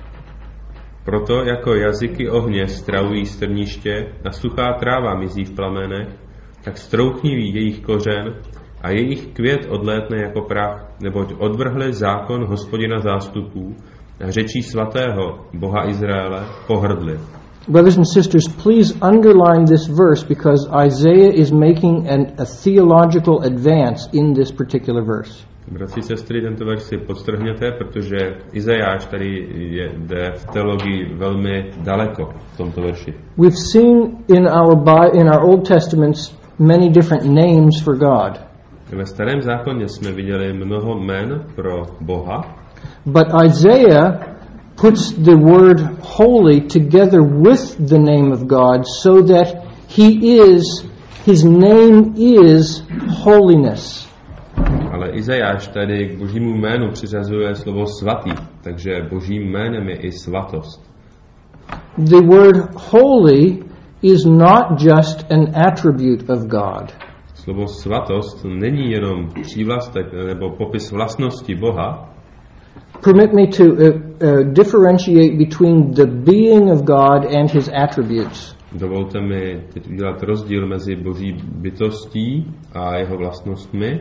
Proto jako jazyky ohně stravují strniště a suchá tráva mizí v plamenech, tak strouchnivý jejich kořen a jejich květ odlétne jako prach, neboť odvrhli zákon Hospodina zástupů a řečí svatého Boha Izraele pohrdli. Brothers and sisters, please underline this verse because Isaiah is making an, a theological advance in this particular verse. Bratři, sestry, tento verš si podtrhněte, protože Izajáš tady je, jde v teologii velmi daleko v tomto verši. We've seen in our in our Old Testaments many different names for God. Ve Starém zákoně jsme viděli mnoho jmen pro Boha. But Isaiah puts the word holy together with the name of God so that he is his name is holiness. Ale Izajáš tady k božímu jménu přiřazuje slovo svatý, takže božím jménem je i svatost. The word holy is not just an attribute of God. Slovo svatost není jenom přívlastek nebo popis vlastnosti Boha. Permit me to uh, uh, differentiate between the being of God and his attributes. Dovolte mi teď udělat rozdíl mezi boží bytostí a jeho vlastnostmi.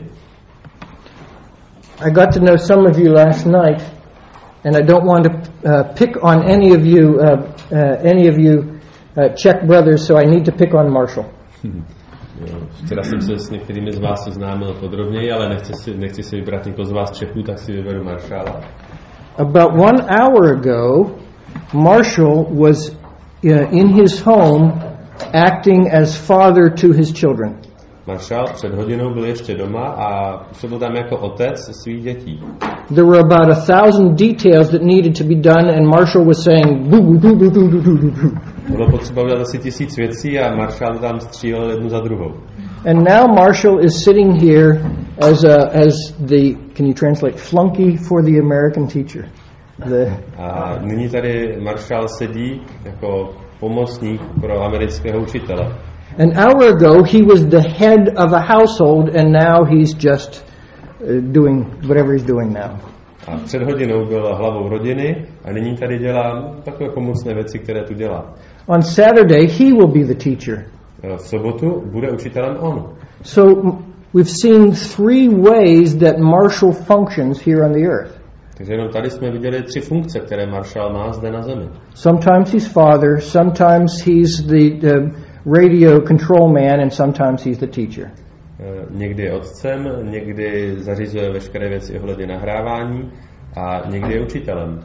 I got to know some of you last night, and I don't want to uh, pick on any of you, uh, uh, any of you uh, Czech brothers, so I need to pick on Marshall. Jo, včera jsem se s některými z vás seznámil podrobněji, ale nechci si, nechci si vybrat někoho z vás Čechů, tak si vyberu Maršála. About one hour ago, Marshall was uh, in his home acting as father to his children. Maršál před hodinou byl ještě doma a působil tam jako otec svých dětí. There were about a thousand details that needed to be done, and Marshall was saying, boo, boo, boo, boo, boo, boo, boo, boo. Bylo potřeba udělat asi tisíc věcí a Maršál tam střílel jednu za druhou. And now Marshall is sitting here as a, as the, can you translate, flunky for the American teacher. The, a nyní tady Maršál sedí jako pomocník pro amerického učitele. An hour ago he was the head of a household, and now he's just uh, doing whatever he's doing now. A před hodinou byl hlavou rodiny a nyní tady dělá takové pomocné věci, které tu dělá. On Saturday he will be the teacher. V sobotu bude učitelem on. So we've seen three ways that Marshall functions here on the earth. Takže jenom tady jsme viděli tři funkce, které Marshall má zde na zemi. Sometimes he's father, sometimes he's the uh, radio control man, and sometimes he's the teacher. Někdy je otcem, někdy zařizuje veškeré věci ohledně nahrávání a někdy je učitelem.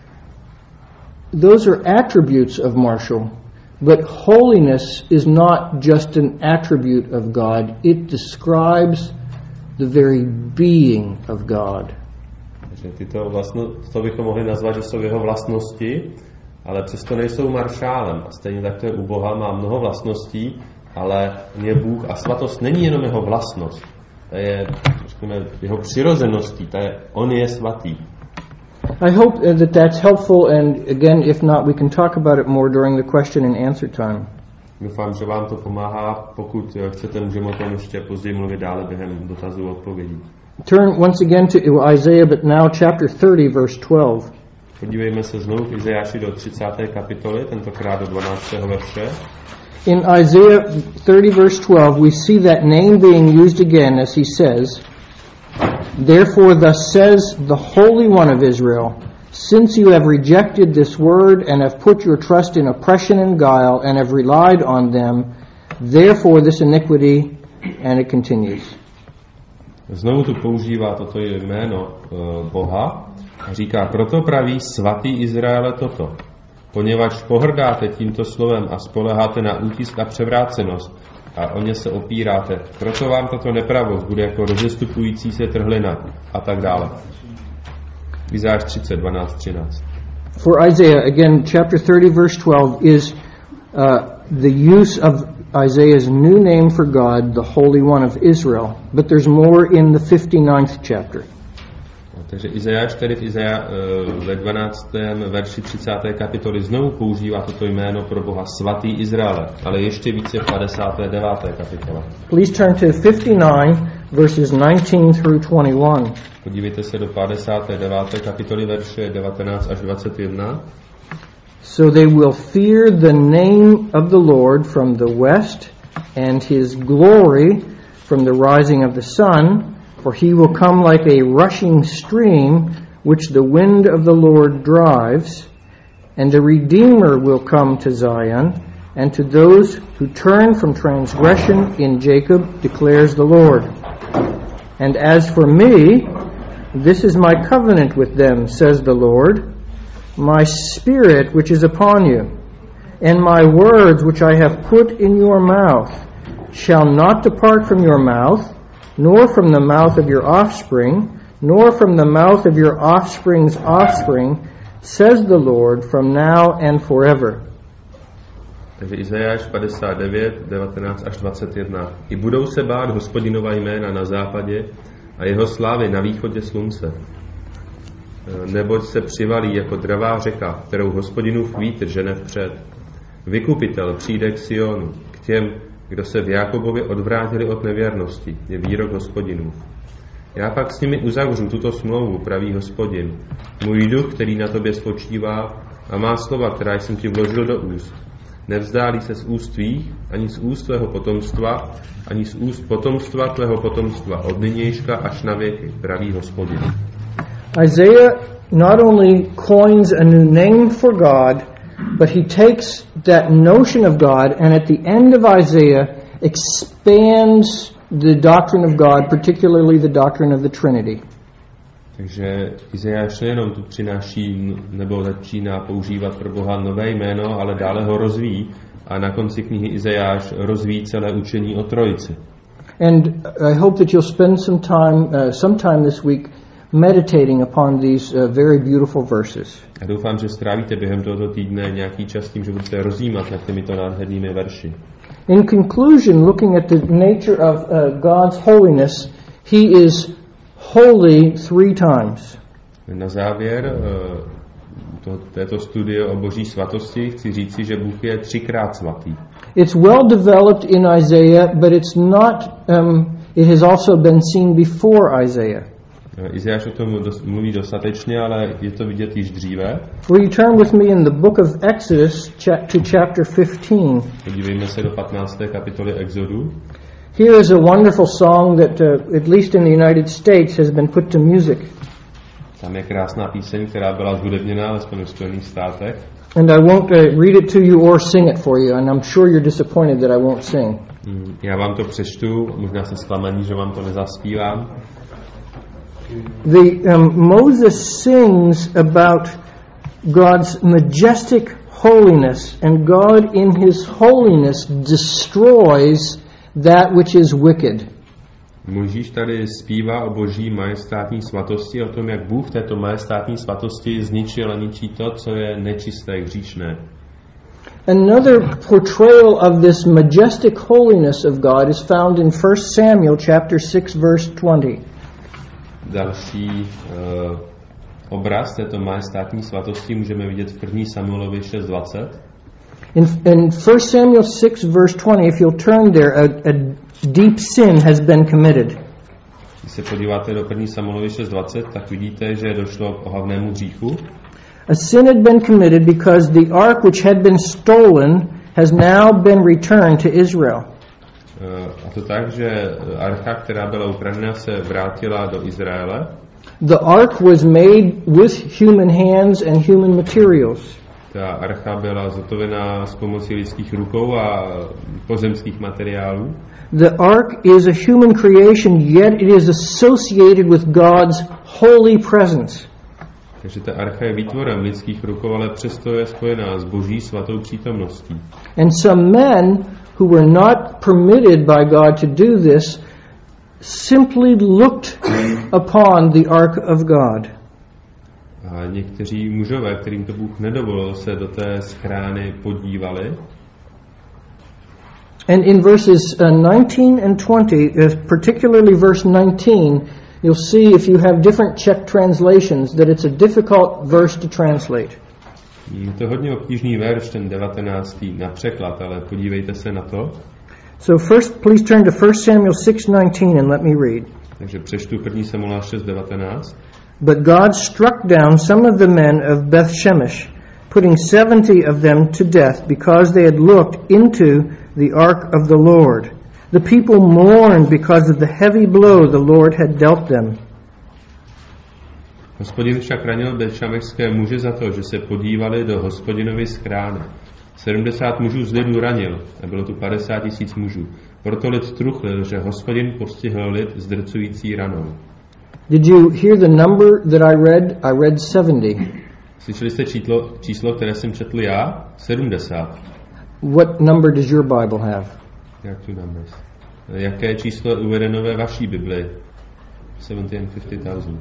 Those are attributes of Marshall, but holiness is not just an attribute of God. It describes the very being of God. Takže tyto vlastno, to bychom mohli nazvat, že jsou jeho vlastnosti, ale přesto nejsou Maršálem. A stejně tak to je u Boha, má mnoho vlastností, ale je Bůh a svatost není jenom jeho vlastnost. To je, řekněme, jeho přirozeností, to je, on je svatý. I hope uh, that that's helpful, and again, if not, we can talk about it more during the question and answer time. Doufám, že vám to pomáhá. Pokud chcete, můžeme o tom ještě později mluvit dále během dotazů a odpovědí. Turn once again to Isaiah, but now chapter thirty, verse twelve. Podívejme se znovu k Izajáši do třicáté kapitoly, tentokrát do dvanáctého verše. In Isaiah thirty, verse twelve, we see that name being used again as he says, "Therefore thus says the Holy One of Israel, since you have rejected this word and have put your trust in oppression and guile and have relied on them, therefore this iniquity," and it continues. Znovu tu používá toto jméno uh, Boha a říká, proto praví svatý Izraele toto. Poněvadž pohrdáte tímto slovem a spoléháte na útisk a převrácenost a o ně se opíráte, proto vám tato nepravost bude jako rozestupující se trhlina a tak dále. Izajáš třicet, dvanáct, třináct. For Isaiah, again, chapter thirty, verse twelve, is uh, the use of Isaiah's new name for God, the Holy One of Israel. But there's more in the fifty-ninth chapter. Takže Izajáš tedy v Izaja, uh, ve dvanáctém verši třicáté kapitoly znovu používá toto jméno pro Boha svatý Izraele, ale ještě více v padesáté deváté kapitole. Please turn to fifty-nine, verses nineteen through twenty-one. Podívejte se do padesáté deváté kapitoly verše devatenáct až dvacet jedna. So they will fear the name of the Lord from the west, and his glory from the rising of the sun, for he will come like a rushing stream, which the wind of the Lord drives, and the Redeemer will come to Zion, and to those who turn from transgression in Jacob, declares the Lord. And as for me, this is my covenant with them, says the Lord, my spirit which is upon you, and my words which I have put in your mouth shall not depart from your mouth, nor from the mouth of your offspring, nor from the mouth of your offspring's offspring, says the Lord, from now and forever. Takže Izajáš padesát devět, devatenáct až dvacet jedna. I budou se bát Hospodinova jména na západě a jeho slávy na východě slunce. Neboť se přivalí jako dravá řeka, kterou Hospodinův vítr žene vpřed. Vykupitel přijde k Sionu, k těm, kdo se v Jákobově odvrátili od nevěrnosti, je výrok Hospodinův. Já pak s nimi uzavřu tuto smlouvu, praví Hospodin, můj duch, který na tobě spočívá, a má slova, která jsem ti vložil do úst. Nevzdálí se z úst tvých, ani z úst tvého potomstva, ani z úst potomstva tvého potomstva, od nynějška až na věky, praví Hospodin. Isaiah not only coins a new name for God, but he takes that notion of God and at the end of Isaiah expands the doctrine of God, particularly the doctrine of the Trinity. Takže Izajáš nejenom tu přináší nebo začíná používat pro Boha nové jméno, ale dále ho rozvíjí a na konci knihy Izajáš rozvíjí celé učení o Trojici. And I hope that you'll spend some time, uh, some time this week meditating upon these uh, very beautiful verses. A doufám, že strávíte během tohoto týdne nějaký čas tím, že budete rozjímat nad těmito nádhernými verši. In conclusion, looking at the nature of uh, God's holiness, he is holy three times. Na závěr uh, to, této studie o Boží svatosti chci říci, že Bůh je třikrát svatý. It's well developed in Isaiah, but it's not, um, it has also been seen before Isaiah. Izajáš o tom dos- mluví dostatečně, ale je to vidět již dříve. Will you turn with me in the book of Exodus cha- to chapter fifteen? Podívejme se do patnácté kapitoly Exodu. Here is a wonderful song that, uh, at least in the United States, has been put to music. Tam je krásná píseň, která byla zhudebněná alespoň v Spojených státech. And I won't uh, read it to you or sing it for you, and I'm sure you're disappointed that I won't sing. Mm, já vám to přečtu, možná se zklamaní, že vám to nezaspívám. The um, Moses sings about God's majestic holiness, and God in his holiness destroys that which is wicked. Mojžíš tady zpívá o Boží majestátní svatosti, o tom, jak Bůh této majestátní svatosti zničil a ničí to, co je nečisté, hříšné. Another portrayal of this majestic holiness of God is found in First Samuel chapter six verse twenty. Další uh, obraz této majestátní svatosti můžeme vidět v první Samuelovi šest dvacet. In, in First Samuel six verse twenty, if you'll turn there, a, a deep sin has been committed. Když se podíváte do první Samuelovi šest dvacet, tak vidíte, že došlo k ohavnému hříchu. A sin had been committed because the ark which had been stolen has now been returned to Israel. A to tak, že archa, která byla ukradena, se vrátila do Izraele. The ark was made with human hands and human materials. Ta archa byla zhotovena s pomocí lidských rukou a pozemských materiálů. The ark is a human creation, yet it is associated with God's holy presence. Takže ta archa je výtvorem lidských rukou, ale přesto je spojená s Boží svatou přítomností. And some men who were not permitted by God to do this simply looked upon the ark of God. A někteří mužové, kterým to Bůh nedovolil, se do té schrány podívali. And in verses uh, nineteen and twenty, uh, particularly verse nineteen, you'll see if you have different Czech translations that it's a difficult verse to translate. Je to hodně obtížný verš, ten devatenáctý na překlad, ale podívejte se na to. So first, please turn to First Samuel six nineteen and let me read. Takže přečtu první Samuela šest devatenáct. But God struck down some of the men of Beth Shemesh, putting seventy of them to death because they had looked into the ark of the Lord. The people mourned because of the heavy blow the Lord had dealt them. Hospodin však ranil betšamešské muže za to, že se podívali do Hospodinovy schrány. sedmdesát mužů z lidu ranil a bylo tu padesát tisíc mužů. Proto lid truchlil, že Hospodin postihl lid zdrcující ranou. Did you hear the number that I read? I read seventy. Slyšeli jste číslo, číslo, které jsem četl já? sedmdesát. What number does your Bible have? Jak tu numbers? Jaké číslo je uvedeno ve vaší Biblii? seventy and fifty thousand.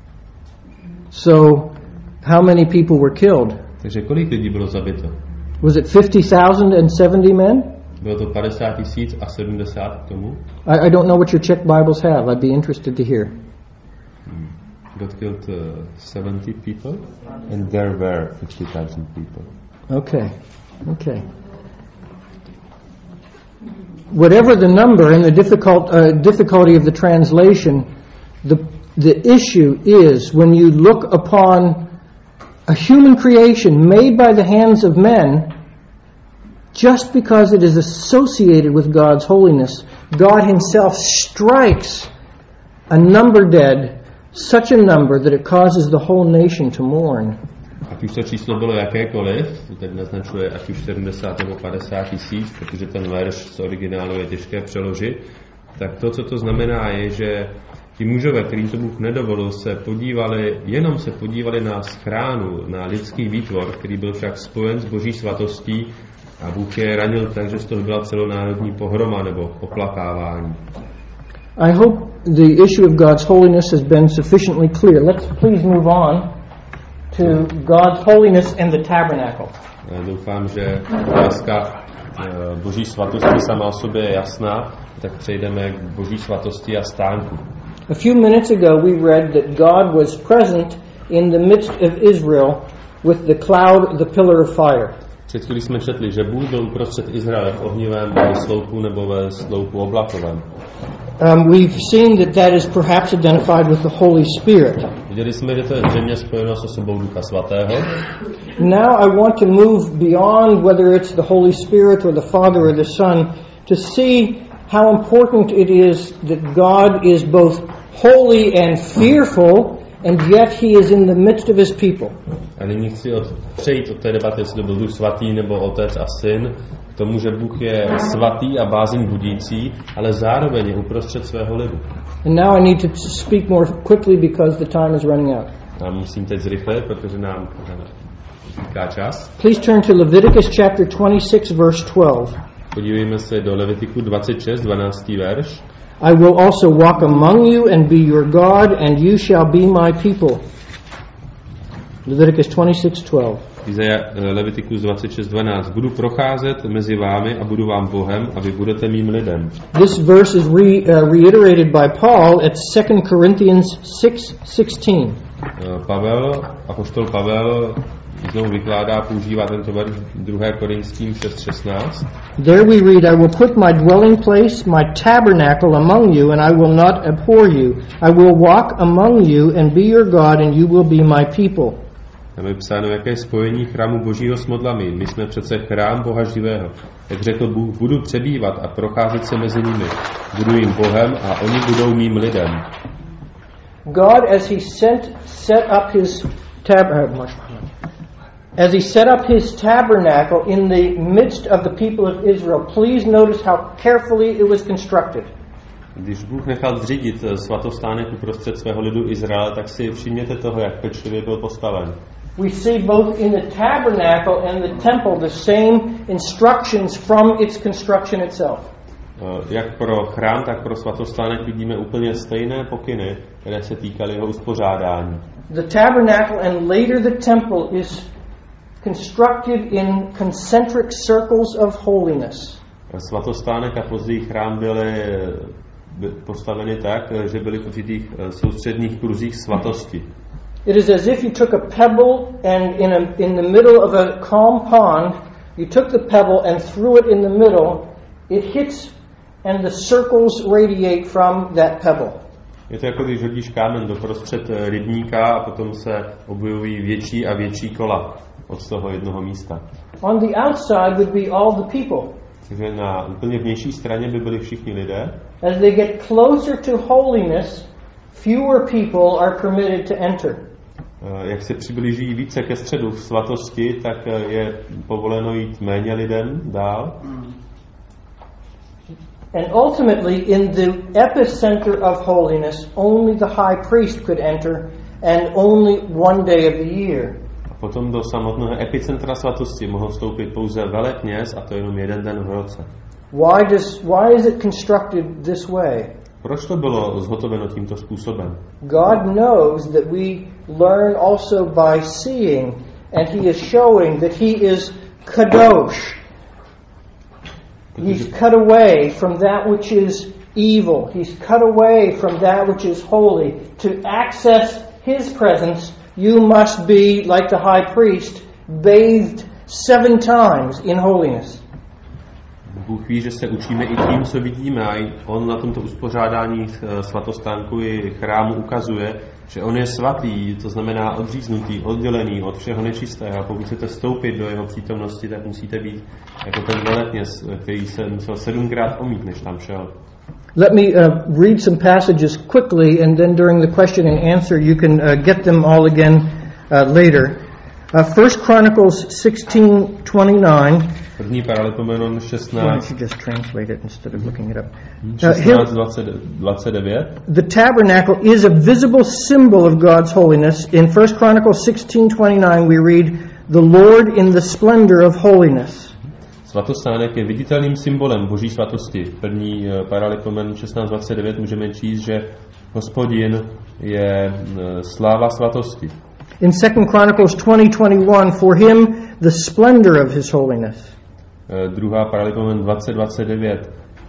So, how many people were killed? Takže kolik lidí bylo zabito? Was it fifty thousand and seventy men? Bylo to padesát tisíc a sedmdesát k tomu. I, I don't know what your Czech Bibles have. I'd be interested to hear. Hmm. God killed uh, seventy people and there were fifty thousand people. Okay. Okay. Whatever the number and the difficult uh, difficulty of the translation, the the issue is when you look upon a human creation made by the hands of men, just because it is associated with God's holiness, God himself strikes a number dead, such a number that it causes the whole nation to mourn. Ať už to číslo bylo jakékoliv, to teď naznačuje ať už sedmdesát nebo padesát tisíc, protože ten verš z originálu je těžké přeložit, tak to, co to znamená, je, že ti mužové, kterým to Bůh nedovolil, se podívali, jenom se podívali na schránu, na lidský výtvor, který byl však spojen s Boží svatostí a Bůh je ranil tak, že z toho byla celonárodní pohroma nebo oplakávání. I hope the issue of God's holiness has been sufficiently clear. Let's please move on to God's holiness and the tabernacle. Já doufám, že otázka Boží svatosti sama o sobě je jasná, tak přejdeme k Boží svatosti a stánku. A few minutes ago we read that God was present in the midst of Israel with the cloud, the pillar of fire. Před chvílí jsme četli, že Bůh byl uprostřed Izraele v ohnivém sloupu nebo ve sloupu oblakovém. Um, we've seen that that is perhaps identified with the Holy Spirit. Viděli jsme, že to je zřejmě spojeno s osobou Ducha Svatého. Now I want to move beyond whether it's the Holy Spirit or the Father or the Son to see how important it is that God is both holy and fearful, and yet he is in the midst of his people. A nyní chci od, přejít od té debaty, jestli to byl Duch Svatý nebo Otec a Syn, k tomu, že Bůh je svatý a bázeň budící, ale zároveň je uprostřed svého lidu. And now I need to speak more quickly because the time is running out. A musím teď zrychlit, protože nám týká čas. Please turn to Leviticus chapter twenty-six verse twelve. Podívejme se do Levitiku dvacet šest, dvanáctý verš. I will also walk among you and be your God, and you shall be my people. Leviticus twenty-six twelve. Levitikus dvacet šest dvanáct. Budu procházet mezi vámi a budu vám Bohem a vy budete mým lidem. This verse is re, uh, reiterated by Paul at Second Corinthians six sixteen. Pavel, apoštol Pavel znovu vykládá, používá tento verš druhé Korinským šest šestnáct. There we read, I will put my dwelling place, my tabernacle among you, and I will not abhor you. I will walk among you and be your God, and you will be my people. Tam je psáno, jaké je spojení chrámu Božího s modlami. My jsme přece chrám Boha živého. Jak řekl Bůh, budu přebývat a procházet se mezi nimi. Budu jim Bohem a oni budou mým lidem. God, as he sent, set up his tabernacle, as he set up his tabernacle in the midst of the people of Israel, please notice how carefully it was constructed. Když Bůh nechal zřídit svatostánek uprostřed svého lidu Izraele, tak si všimněte toho, jak pečlivě byl postaven. We see both in the tabernacle and the temple the same instructions from its construction itself. Jak pro chrám, tak pro svatostánek vidíme úplně stejné pokyny, které se týkaly jeho uspořádání. The tabernacle and later the temple is constructed in concentric circles of holiness. Svatostánek a později chrám byly postaveny tak, že byly v určitých soustředních kruzích svatosti. It is as if you took a pebble and in, a, in the middle of a calm pond, you took the pebble and threw it in the middle, it hits and the circles radiate from that pebble. Je to jako když hodíš kámen do prostřed rybníka a potom se objevují větší a větší kola od toho jednoho místa. On the outside would be all the people. Takže na úplně vnější straně by byli všichni lidé. As they get closer to holiness, fewer people are permitted to enter. Jak se přiblíží více ke středu v svatosti, tak je povoleno jít méně lidem dál. And ultimately, in the epicenter of holiness, only the high priest could enter, and only one day of the year. A potom do samotného epicentra svatosti mohl vstoupit pouze velekněz, a to jenom jeden den v roce. Why does why is it constructed this way? Proč to bylo zhotoveno tímto způsobem? God knows that we learn also by seeing, and he is showing that he is kadosh. He's cut away from that which is evil. He's cut away from that which is holy. To access his presence, you must be, like the high priest, bathed seven times in holiness. Bůh ví, že se učíme i tím, co vidíme, a on na tomto uspořádání svatostánku i chrámu ukazuje, že on je svatý, to znamená odříznutý, oddělený od všeho nečistého. A pokud chcete vstoupit do jeho přítomnosti, tak musíte být jako ten velekněz, který se musel sedmkrát omít, než tam šel. Let me uh, read some passages quickly, and then during the question and answer you can uh, get them all again uh, later. Uh, First Chronicles sixteen twenty-nine. První Paralipomenon šestnáct. You just translate it instead of looking it up. šestnáct dvacet devět. The tabernacle is a visible symbol of God's holiness. In First Chronicles sixteen twenty-nine we read, "The Lord in the splendor of holiness." Svatostánek je viditelným symbolem Boží svatosti. První Paralipomenon šestnáct dvacet devět můžeme číst, že Hospodin je sláva svatosti. In Second Chronicles twenty twenty-one, for him the splendor of his holiness. Druhá Paralipomen dvacet dvacet devět.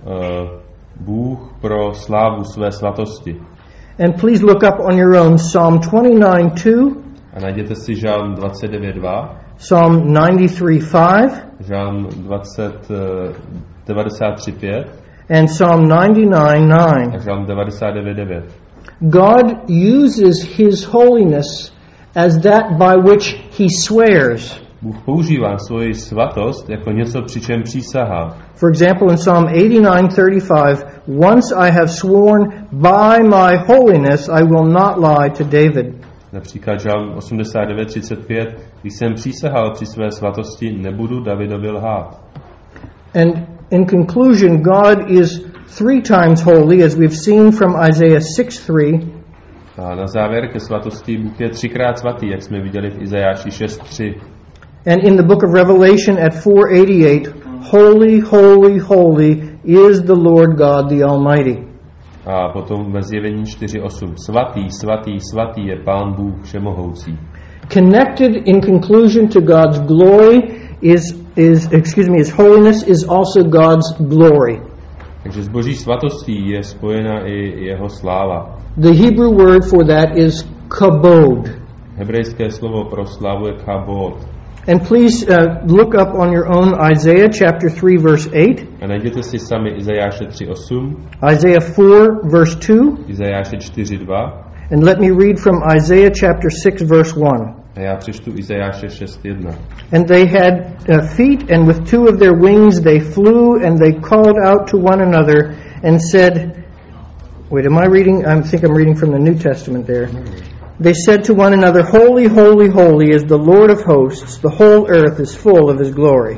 Bůh pro slávu své svatosti. And please look up on your own Psalm twenty-nine two. A najděte si Žálm dvacet devět dva. Psalm ninety-three five. Žálm dvacet, devadesát tři pět. And Psalm ninety-nine nine. A Žálm devadesát devět devět. God uses his holiness as that by which he swears. Bůh používá svoji svatost jako něco, při čem přísahá. For example, in Psalm eighty-nine thirty-five, once I have sworn by my holiness, I will not lie to David. Například Žálm osmdesát devět třicet pět, když jsem přísahal při své svatosti, nebudu Davidovi lhát. And in conclusion, God is three times holy, as we've seen from Isaiah six three. A na závěr ke svatosti Bůh je třikrát svatý, jak jsme viděli v Izajáši šest tři. And in the book of Revelation at four eighty-eight, holy, holy, holy is the Lord God the Almighty. A potom ve Zjevení čtyři osm, svatý, svatý, svatý je Pán Bůh všemohoucí. Connected in conclusion to God's glory is is excuse me, his holiness is also God's glory. Takže s Boží svatostí je spojena i jeho sláva. The Hebrew word for that is kabod. Hebrejské slovo pro slávu je kabod. And please uh, look up on your own Isaiah chapter three verse eight. A najděte si sami Izajáše tři osm, Isaiah four verse two. Izajáše čtyři dva. And let me read from Isaiah chapter six verse one. A já přečtu Izajáše šest jedna. And they had uh, feet, and with two of their wings they flew, and they called out to one another and said, wait, am I reading? I think I'm reading from the New Testament there. They said to one another, holy, holy, holy is the Lord of hosts. The whole earth is full of his glory.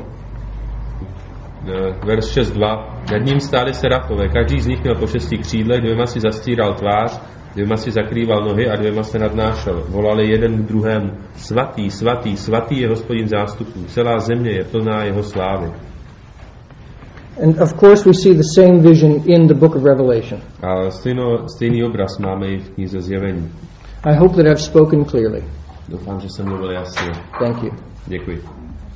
Verš šest dva. Nad ním stáli serafové, každý z nich měl po šesti křídlech, dvěma si zastíral tvář, dvěma si zakrýval nohy a dvěma se nadnášel. Volali jeden k druhému, svatý, svatý, svatý je Hospodin zástupů, celá země je plná jeho slávy. And of course we see the same vision in the book of Revelation. A stejno, stejný obraz máme i v knize Zjevení. I hope that I've spoken clearly. Doufám, že jsem mluvil jasně. Thank you. Děkuji.